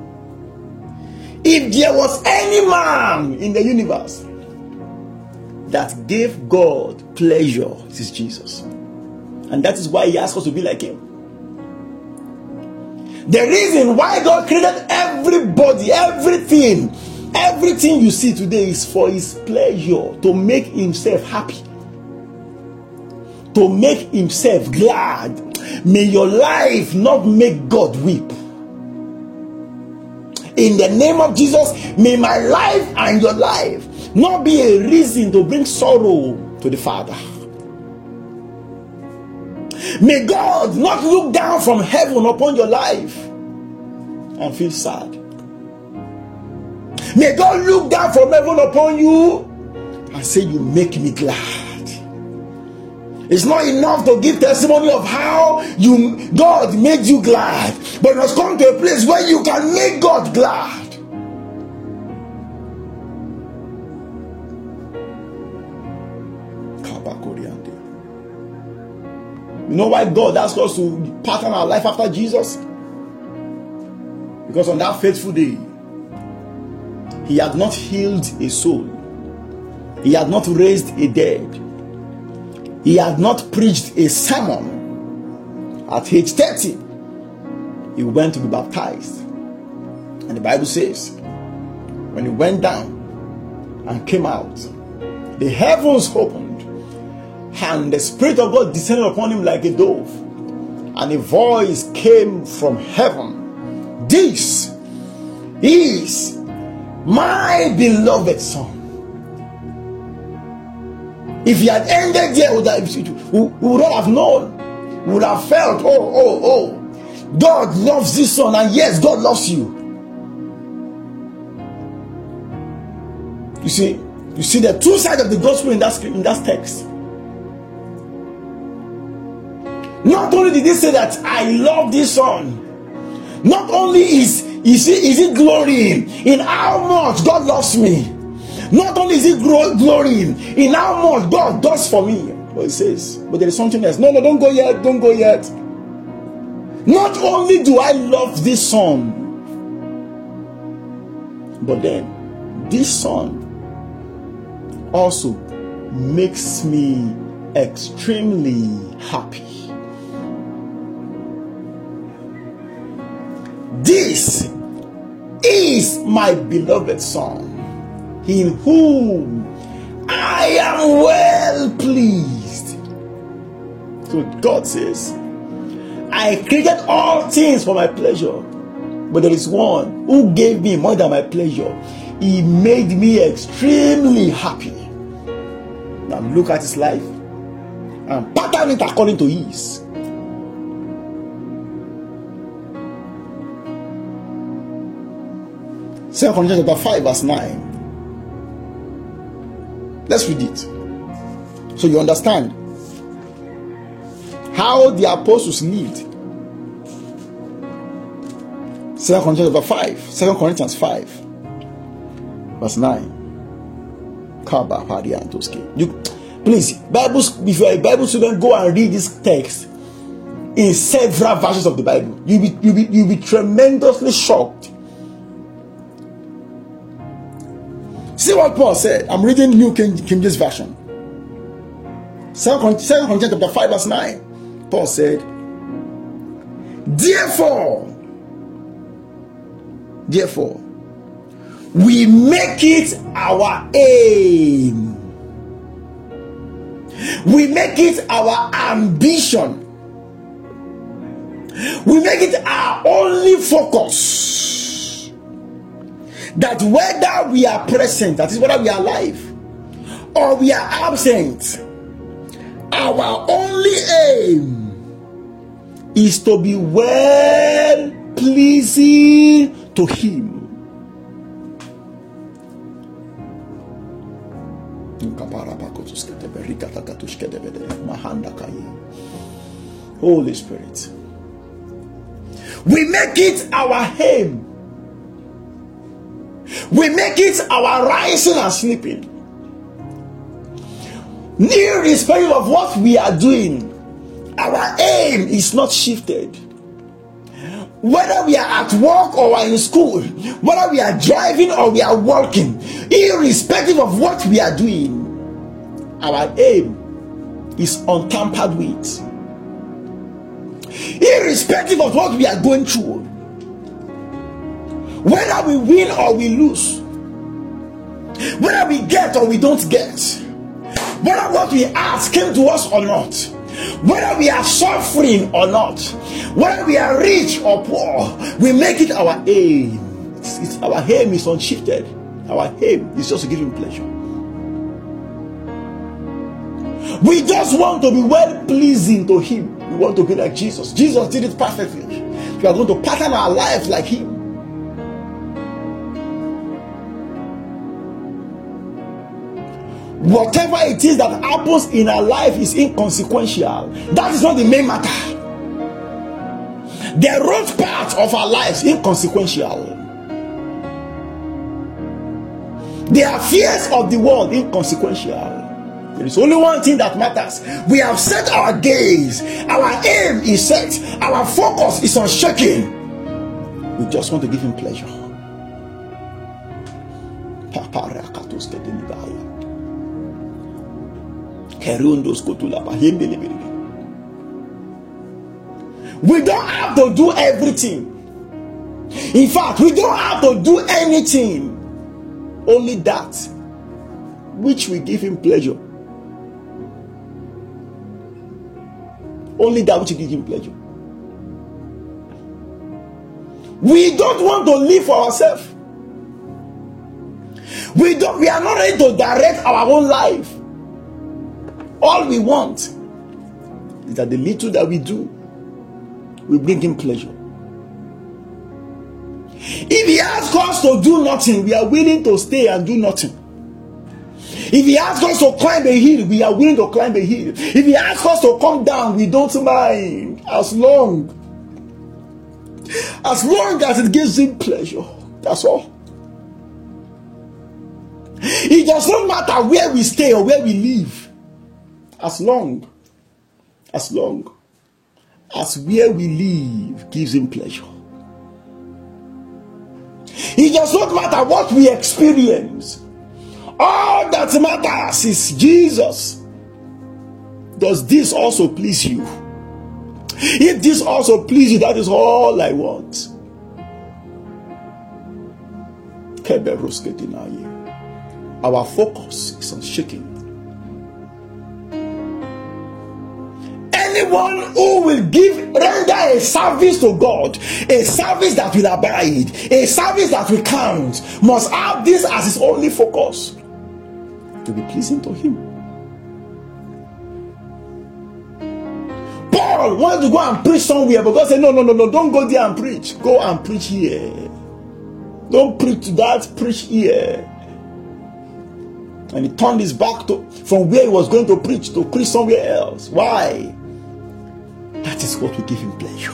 If there was any man in the universe that gave God pleasure, it is Jesus. And that is why he asked us to be like him. The reason why God created everybody, everything you see today is for his pleasure, to make himself happy, to make himself glad. May your life not make God weep. In the name of Jesus, may my life and your life not be a reason to bring sorrow to the Father. May God not look down from heaven upon your life and feel sad. May God look down from heaven upon you and say, you make me glad. It's not enough to give testimony of how God made you glad, but it must come to a place where you can make God glad. You know why God asked us to pattern our life after Jesus? Because on that faithful day, he had not healed a soul. He had not raised a dead. He had not preached a sermon. At age 30, he went to be baptized. And the Bible says, when he went down and came out, the heavens opened, and the Spirit of God descended upon him like a dove. And a voice came from heaven. This is my beloved Son. If he had ended there, we would not have known. We would have felt, oh, God loves this Son, and yes, God loves you. You see the two sides of the gospel in that text. Not only did he say that I love this Son, not only is he glorying in how much God loves me, not only is he glorying in how much God does for me, but he says, but there is something else. No, don't go yet. Not only do I love this Son, but then this Son also makes me extremely happy. This is my beloved Son, in whom I am well pleased. So God says, I created all things for my pleasure, but there is one who gave me more than my pleasure. He made me extremely happy. Now look at his life and pattern it according to his. Second Corinthians chapter 5 verse 9. Let's read it so you understand how the apostles lived. 2 Corinthians 5 verse 9. Please, if you are a Bible student, go and read this text in several versions of the Bible. You'll be tremendously shocked. See what Paul said. I'm reading New King James Version. 2 Corinthians chapter 5 verse 9. Paul said, Therefore, we make it our aim. We make it our ambition. We make it our only focus, that whether we are present, that is whether we are alive, or we are absent, our only aim is to be well pleasing to Him. Holy Spirit, we make it our aim. We make it our rising and sleeping, irrespective of what we are doing. Our aim is not shifted. Whether we are at work or are in school, whether we are driving or we are walking, irrespective of what we are doing, our aim is untampered with. Irrespective of what we are going through, whether we win or we lose, whether we get or we don't get, whether what we ask came to us or not, whether we are suffering or not, whether we are rich or poor, we make it our aim. Our aim is unshifted. Our aim is just to give Him pleasure. We just want to be well pleasing to Him. We want to be like Jesus. Jesus did it perfectly. We are going to pattern our lives like Him. Whatever it is that happens in our life is inconsequential. That is not the main matter. The road part of our lives is inconsequential. The affairs of the world inconsequential. There is only one thing that matters. We have set our gaze. Our aim is set. Our focus is on shaking. We just want to give Him pleasure. We don't have to do everything. In fact, we don't have to do anything. Only that which will give Him pleasure. Only that which will give Him pleasure. We don't want to live for ourselves. We are not ready to direct our own life. All we want is that the little that we do will bring him pleasure. If he asks us to do nothing, we are willing to stay and do nothing. If he asks us to climb a hill, we are willing to climb a hill. If he asks us to come down, we don't mind, as long as it gives him pleasure. That's all. It does not matter where we stay or where we live, as long as where we live gives him pleasure. It does not matter what we experience. All that matters is Jesus. Does this also please you? If this also pleases you, that is all I want. Our focus is on shaking. Anyone who will render a service to God, a service that will abide, a service that will count, must have this as his only focus, to be pleasing to him. Paul wanted to go and preach somewhere, but God said, no, don't go there and preach. Go and preach here. Don't preach to that, preach here. And he turned his back from where he was going to preach somewhere else. Why? That is what will give him pleasure.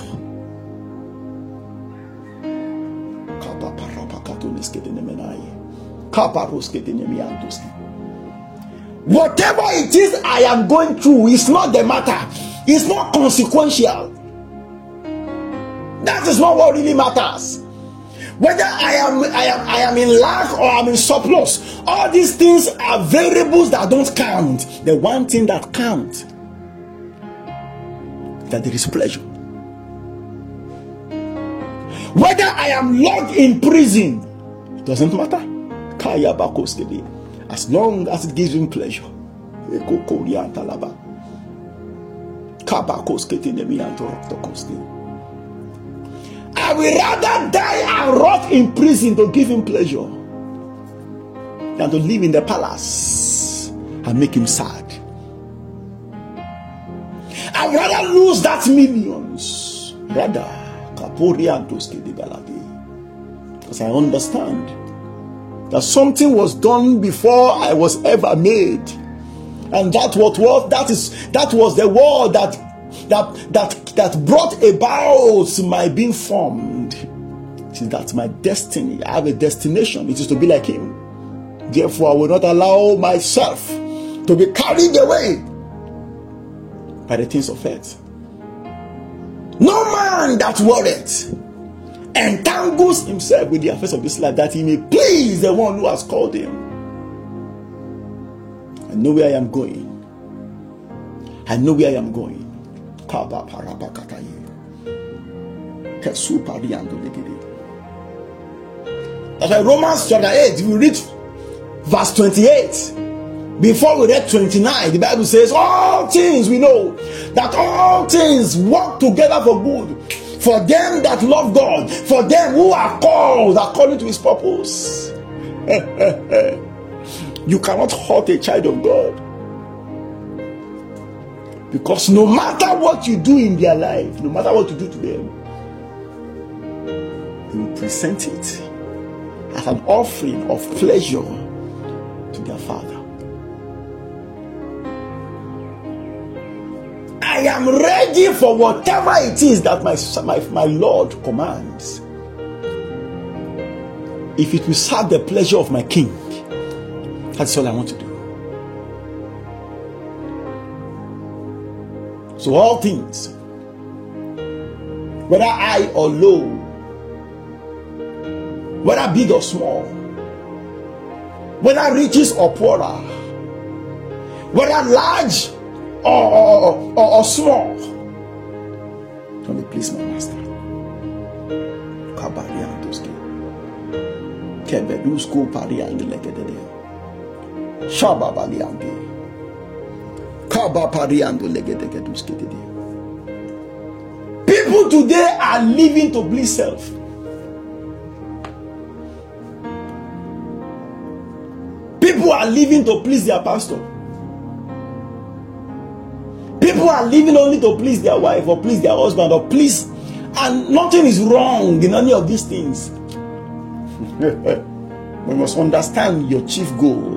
Whatever it is I am going through is not the matter. It's not consequential. That is not what really matters. Whether I am in lack or I'm in surplus, all these things are variables that don't count. The one thing that counts, that there is pleasure. Whether I am locked in prison, it doesn't matter. As long as it gives him pleasure. I will rather die and rot in prison to give him pleasure than to live in the palace and make him sad. I would rather lose that millions, rather, because I understand that something was done before I was ever made, and that was the word that brought about my being formed. It is that my destiny. I have a destination. It is to be like him. Therefore, I will not allow myself to be carried away by the things of earth. No man that worrieth entangles himself with the affairs of this life, that he may please the one who has called him. I know where I am going. I know where I am going. That's why Romans chapter 8, we read verse 28. Before we read 29, the Bible says, all things, we know that all things work together for good, for them that love God, for them who are called according to his purpose. You cannot hurt a child of God, because no matter what you do in their life, no matter what you do to them, they will present it as an offering of pleasure to their Father. I am ready for whatever it is that my Lord commands, if it will serve the pleasure of my King. That's all I want to do. So all things, whether high or low, whether big or small, whether riches or poorer, whether large or small, let me please my master. People today are living to please self. People are living to please their pastor. People are living only to please their wife or please their husband or please, and nothing is wrong in any of these things. We must understand your chief goal.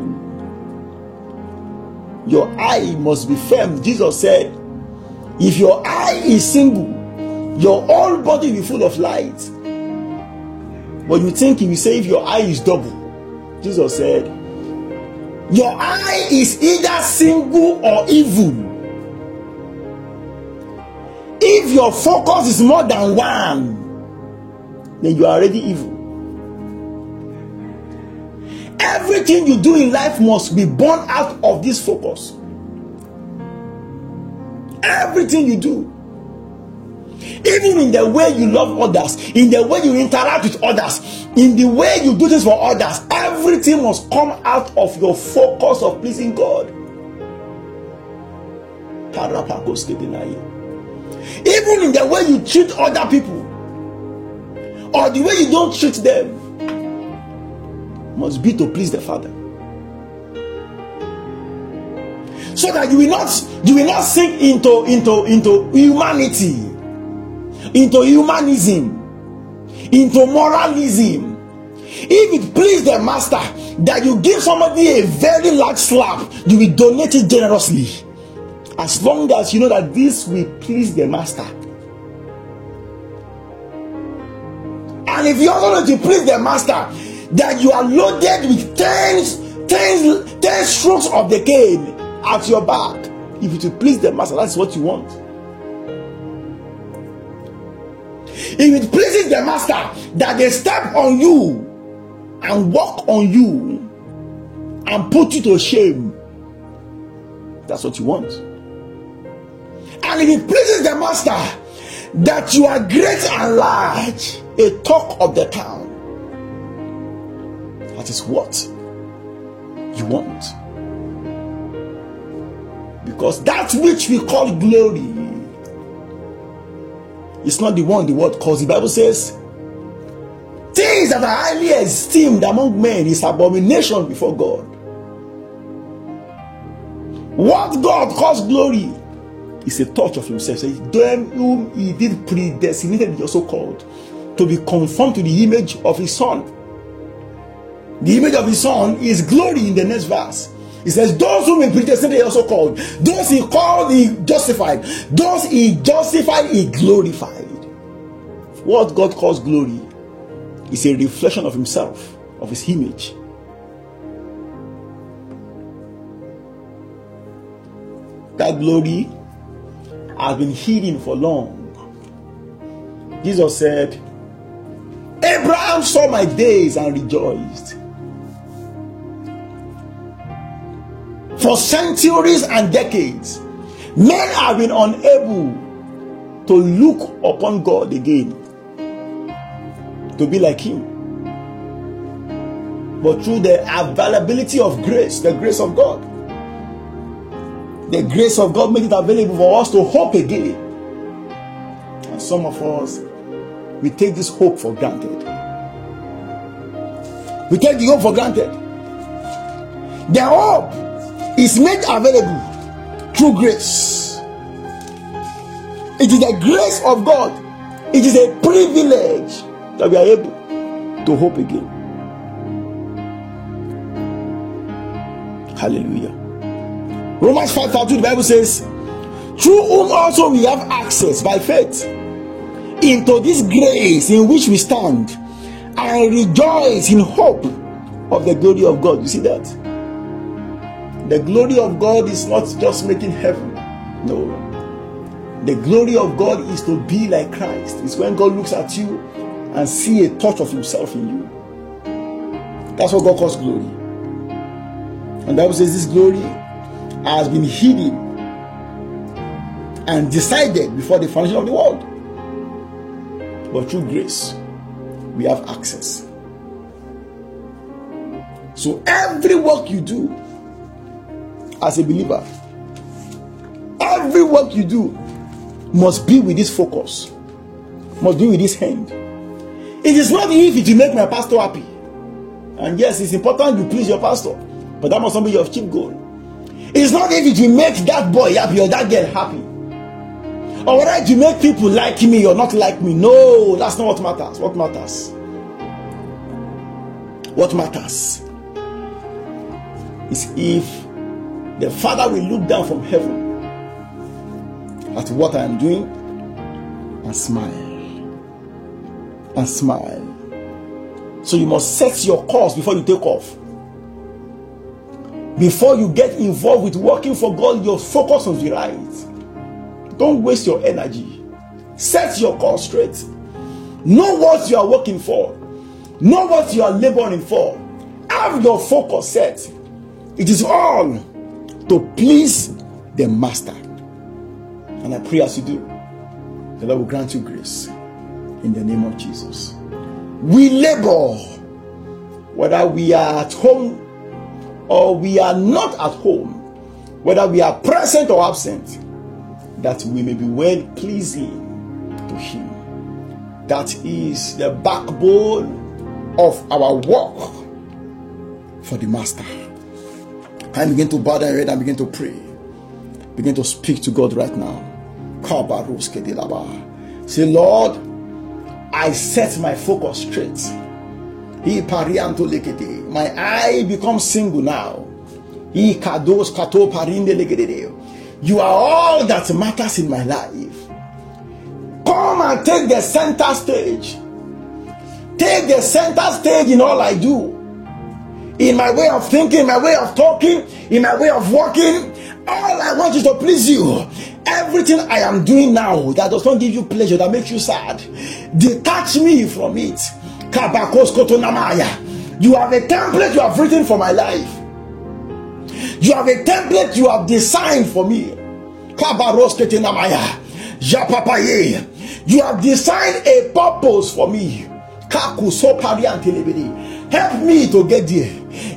Your eye must be firm. Jesus said, if your eye is single, your whole body will be full of light. But you think he will say if your eye is double. Jesus said, your eye is either single or evil. If your focus is more than one, then you are already evil. Everything you do in life must be born out of this focus. Everything you do, even in the way you love others, in the way you interact with others, in the way you do things for others, everything must come out of your focus of pleasing God. Even in the way you treat other people or the way you don't treat them must be to please the Father, so that you will not sink into humanity, into humanism, into moralism. If it please the master that you give somebody a very large slap, you will donate it generously, as long as you know that this will please the master. And if you also need to please the master, that you are loaded with 10 strokes of the cane at your back, if you to please the master, that's what you want. If it pleases the master that they step on you and walk on you and put you to shame, that's what you want. And if it pleases the master that you are great and large, a talk of the town, that is what you want. Because that which we call glory is not the one the world calls. The Bible says things that are highly esteemed among men is abomination before God. What God calls glory is a touch of himself. So them whom he did predestinate, he also called to be conformed to the image of his son. The image of his son is glory in the next verse. He says, those whom he predestinated, he also called. Those he called, he justified. Those he justified, he glorified. What God calls glory is a reflection of himself, of his image. That glory has been hidden for long. Jesus said, Abraham saw my days and rejoiced. For centuries and decades, men have been unable to look upon God again, to be like him. But through the availability of grace, the grace of God, the grace of God made it available for us to hope again. And some of us, we take this hope for granted. We take the hope for granted. The hope is made available through grace. It is the grace of God. It is a privilege that we are able to hope again. Hallelujah. Romans 5:2, the Bible says, through whom also we have access by faith into this grace in which we stand and rejoice in hope of the glory of God. You see that? The glory of God is not just making heaven. No. The glory of God is to be like Christ. It's when God looks at you and see a touch of himself in you. That's what God calls glory. And the Bible says this glory has been hidden and decided before the foundation of the world. But through grace, we have access. So every work you do as a believer, every work you do must be with this focus, must be with this hand. It is not easy to make my pastor happy. And yes, it's important you please your pastor. But that must not be your chief goal. It's not if it will make that boy happy or that girl happy, or whether it will make people like me or not like me. No, that's not what matters. What matters? What matters is if the Father will look down from heaven at what I am doing and smile. And smile. So you must set your course before you take off. Before you get involved with working for God, your focus must be right. Don't waste your energy. Set your course straight. Know what you are working for. Know what you are laboring for. Have your focus set. It is all to please the Master. And I pray as you do, the Lord will grant you grace in the name of Jesus. We labor, whether we are at home or we are not at home, whether we are present or absent, that we may be well pleasing to Him. That is the backbone of our work for the Master. I begin to bow down your head and begin to pray. Begin to speak to God right now. Say, Lord, I set my focus straight. My eye becomes single now. You are all that matters in my life. Come and take the center stage. Take the center stage in all I do. In my way of thinking, in my way of talking, in my way of walking. All I want is to please you. Everything I am doing now that does not give you pleasure, that makes you sad, detach me from it. You have a template you have written for my life. You have a template you have designed for me. You have designed a purpose for me. Help me to get there.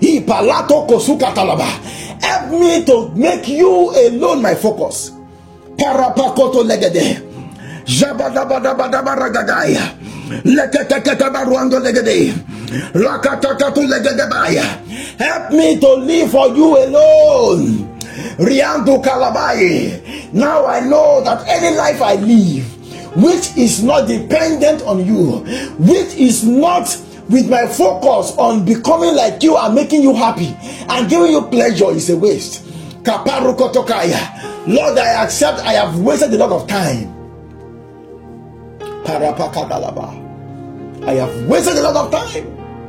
Help me to make you alone my focus. Parapakoto legede. Jabadabadabadabaragagaya. Leketeketabaruando legede. Lakatakatu legedebaya. Help me to live for you alone. Riandu Kalabai. Now I know that any life I live, which is not dependent on you, which is not with my focus on becoming like you and making you happy and giving you pleasure, is a waste. Kaparukotokaya. Lord, I accept I have wasted a lot of time. Parapakadalaba. I have wasted a lot of time.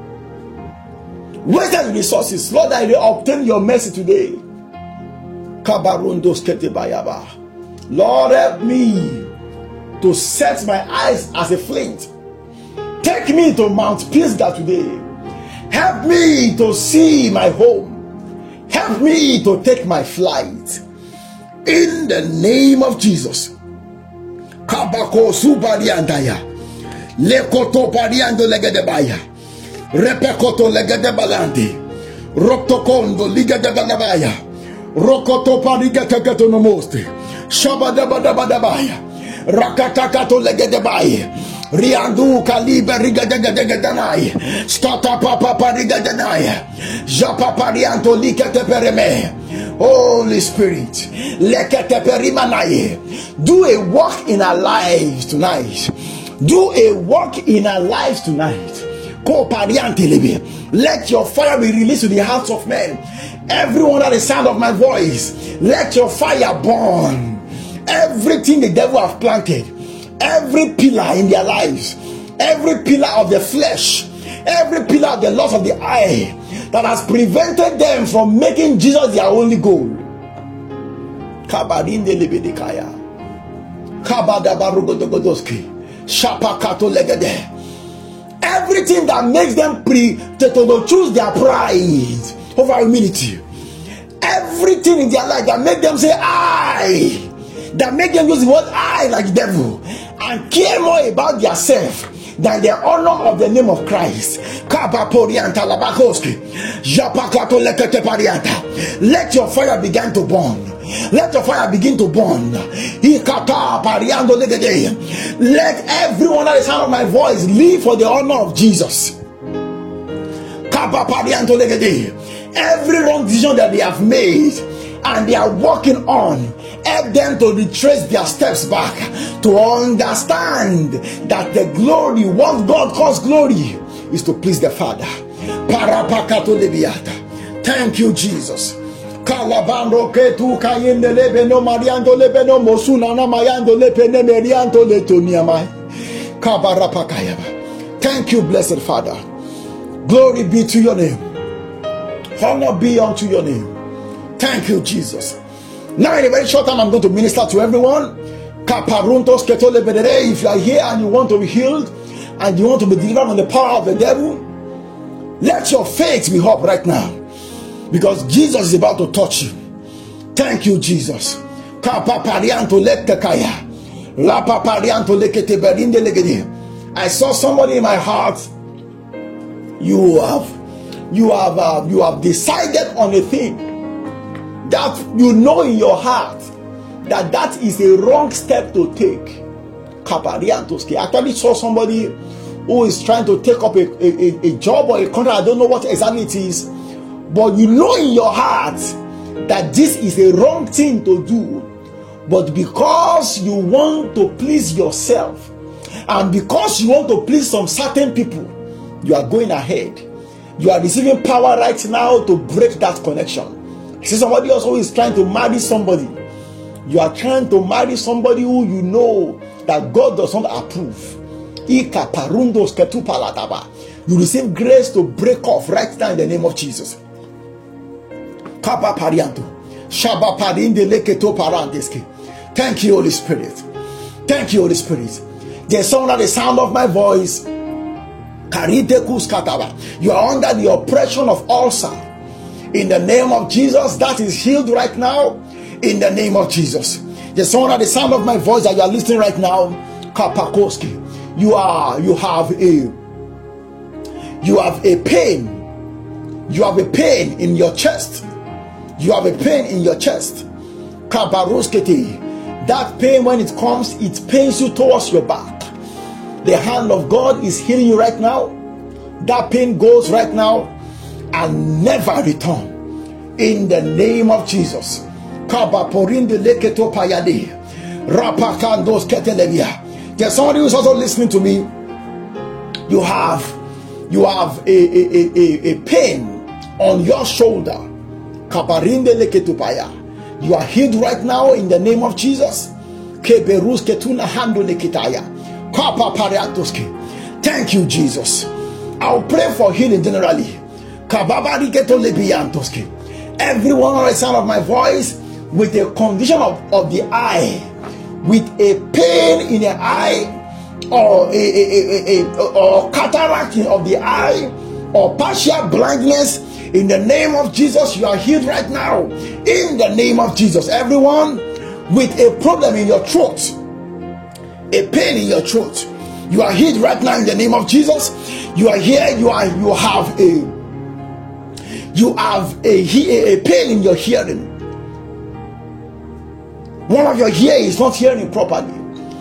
Wasted resources. Lord, I will obtain your mercy today. Kabarundos ketebayaba. Lord, help me to set my eyes as a flint. Take me to Mount Pisgah today. Help me to see my home. Help me to take my flight. In the name of Jesus. Kabako subariandaya. Lekoto pariando legedebaya. Repekoto legedebalandi. Roktokondo ligedebalabaya. Rokoto parigateketo nomoste. Shabadabadabadabaya. Rakatakato legedebaya. Riandu kalibe rigadegadegadanai. Stata papa parigadanai. Japa parianto likete pereme. Holy Spirit, lekete perimanai. Do a work in our lives tonight. Do a work in our lives tonight. Let your fire be released to the hearts of men. Everyone at the sound of my voice, let your fire burn. Everything the devil have planted, every pillar in their lives, every pillar of the flesh, every pillar of the lust of the eye that has prevented them from making Jesus their only goal. Kabadinde lebedekaya. Kabadabarugodogodoski. Shapakato legede. Everything that makes them to choose their pride over humility. Everything in their life that make them say I, that make them use the word I like the devil and care more about their self than the honor of the name of Christ. Let your fire begin to burn. Let your fire begin to burn. Let everyone at the sound of my voice live for the honor of Jesus. Every wrong decision that they have made and they are working on, help them to retrace their steps back, to understand that the glory, what God calls glory, is to please the Father. Thank you, Jesus. Kalabando ke tu kayende lebe no mariando lebe no mosuna na mayando lepe ne meriando le toniamai kabarapakayaba. Thank you, blessed Father. Glory be to your name. Honor be unto your name. Thank you, Jesus. Now in a very short time I'm going to minister to everyone. Kaparuntos ketolebedere. If you are here and you want to be healed and you want to be delivered from the power of the devil, let your faith be up right now, because Jesus is about to touch you. Thank you, Jesus. I saw somebody in my heart. You have decided on a thing that you know in your heart that is a wrong step to take. I actually saw somebody who is trying to take up a job or a contract. I don't know what exactly it is, but you know in your heart that this is a wrong thing to do. But because you want to please yourself and because you want to please some certain people, you are going ahead. You are receiving power right now to break that connection. I see somebody else who is trying to marry somebody. You are trying to marry somebody who you know that God does not approve. You receive grace to break off right now in the name of Jesus. Thank you, Holy Spirit. Thank you, Holy Spirit. There's someone at the sound of my voice. You are under the oppression of ulcer. In the name of Jesus, that is healed right now. In the name of Jesus. There's someone at the sound of my voice that you are listening right now. Kapakoski. You have a pain. You have a pain in your chest. You have a pain in your chest. Kabaroskete. That pain, when it comes, it pains you towards your back. The hand of God is healing you right now. That pain goes right now and never return. In the name of Jesus. There's somebody who's also listening to me. You have a pain on your shoulder. You are healed right now in the name of Jesus. Thank you, Jesus. I'll pray for healing generally. Everyone on the sound of my voice with a condition of the eye, with a pain in the eye, or or cataract of the eye, or partial blindness, in the name of Jesus, you are healed right now. In the name of Jesus. Everyone with a problem in your throat, a pain in your throat, you are healed right now in the name of Jesus. You are here. You have a pain in your hearing. One of your ear is not hearing properly.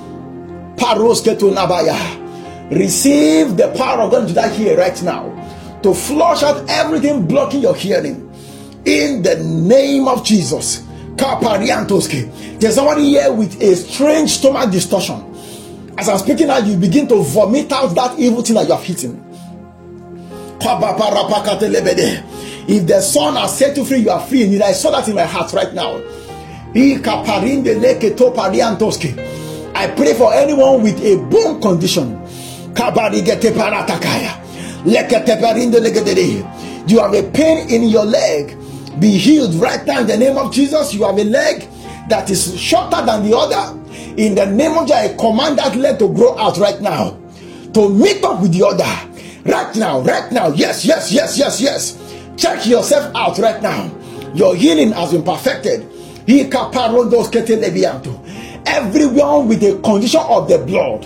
Receive the power of God into that ear right now to flush out everything blocking your hearing. In the name of Jesus. There's somebody here with a strange stomach distortion. As I'm speaking now, you begin to vomit out that evil thing that you have eaten. If the Son has set you free, you are free. And I saw that in my heart right now. I pray for anyone with a bone condition. You have a pain in your leg. Be healed right now in the name of Jesus. You have a leg that is shorter than the other. In the name of Jesus, I command that leg to grow out right now, to meet up with the other. Right now. Yes. Check yourself out right now. Your healing has been perfected. Everyone with a condition of the blood,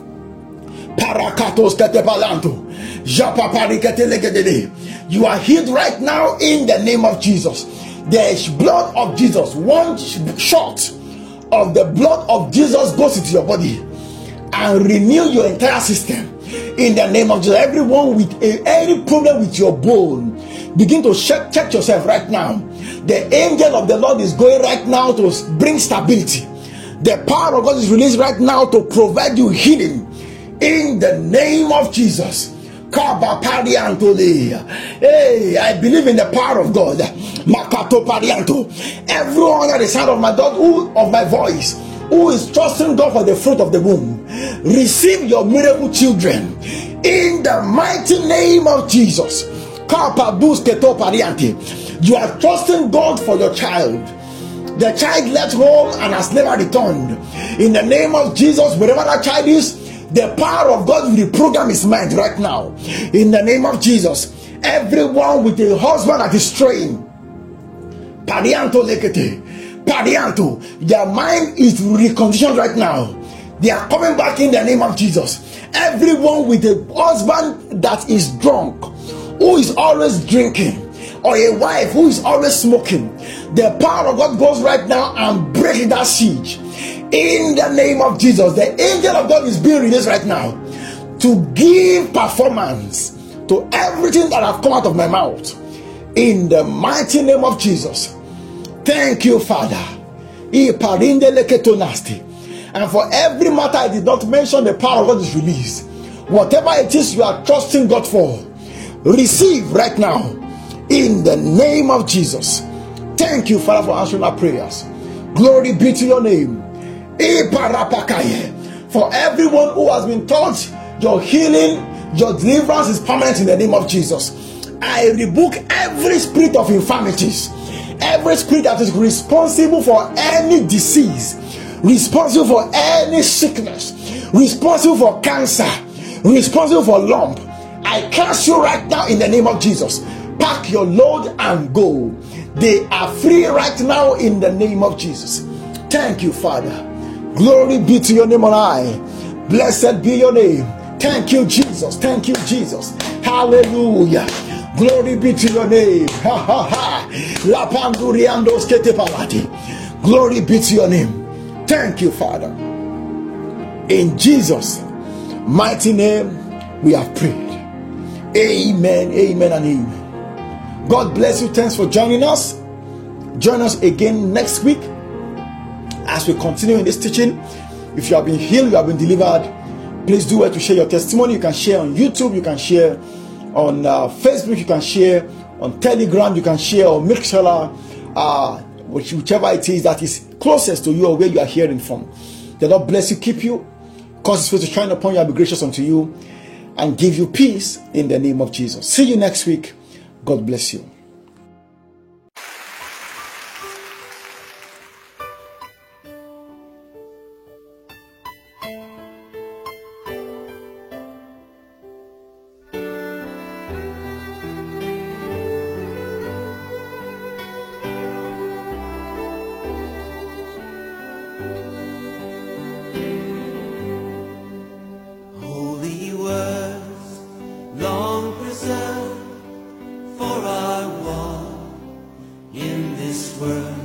you are healed right now in the name of Jesus. The blood of Jesus, one shot of the blood of Jesus goes into your body and renew your entire system in the name of Jesus. Everyone with any problem with your bone, Begin to check yourself right now. The angel of the Lord is going right now to bring stability. The power of God is released right now to provide you healing in the name of Jesus. Hey, I believe in the power of God. Everyone under the sound of my voice who is trusting God for the fruit of the womb, receive your miracle children in the mighty name of Jesus. You are trusting God for your child. The child left home and has never returned. In the name of Jesus, wherever that child is, the power of God will reprogram his mind right now. In the name of Jesus, everyone with a husband that is straying, their mind is reconditioned right now. They are coming back in the name of Jesus. Everyone with a husband that is drunk, who is always drinking, or a wife who is always smoking, the power of God goes right now and breaks that siege. In the name of Jesus, the angel of God is being released right now to give performance to everything that have come out of my mouth. In the mighty name of Jesus. Thank you, Father. And for every matter I did not mention, the power of God is released. Whatever it is you are trusting God for, receive right now in the name of Jesus. Thank you, Father, for answering our prayers. Glory be to your name. For everyone who has been taught, your healing, your deliverance is permanent in the name of Jesus. I rebuke every spirit of infirmities, every spirit that is responsible for any disease, responsible for any sickness, responsible for cancer, responsible for lump. I cancel right now in the name of Jesus. Pack your load and go. They are free right now in the name of Jesus. Thank you, Father. Glory be to your name on high. Blessed be your name. Thank you, Jesus. Thank you, Jesus. Hallelujah. Glory be to your name. Ha ha ha. Glory be to your name. Thank you, Father. In Jesus' mighty name, we have prayed. Amen, amen, and amen. God bless you. Thanks for joining us. Join us again next week as we continue in this teaching. If you have been healed, you have been delivered, please do well to share your testimony. You can share on YouTube, you can share on Facebook, you can share on Telegram, you can share on Mixlr, whichever it is that is closest to you or where you are hearing from. The Lord bless you, keep you, cause His face to shine upon you, and be gracious unto you, and give you peace in the name of Jesus. See you next week. God bless you. Holy words, long preserved for our walk in this world.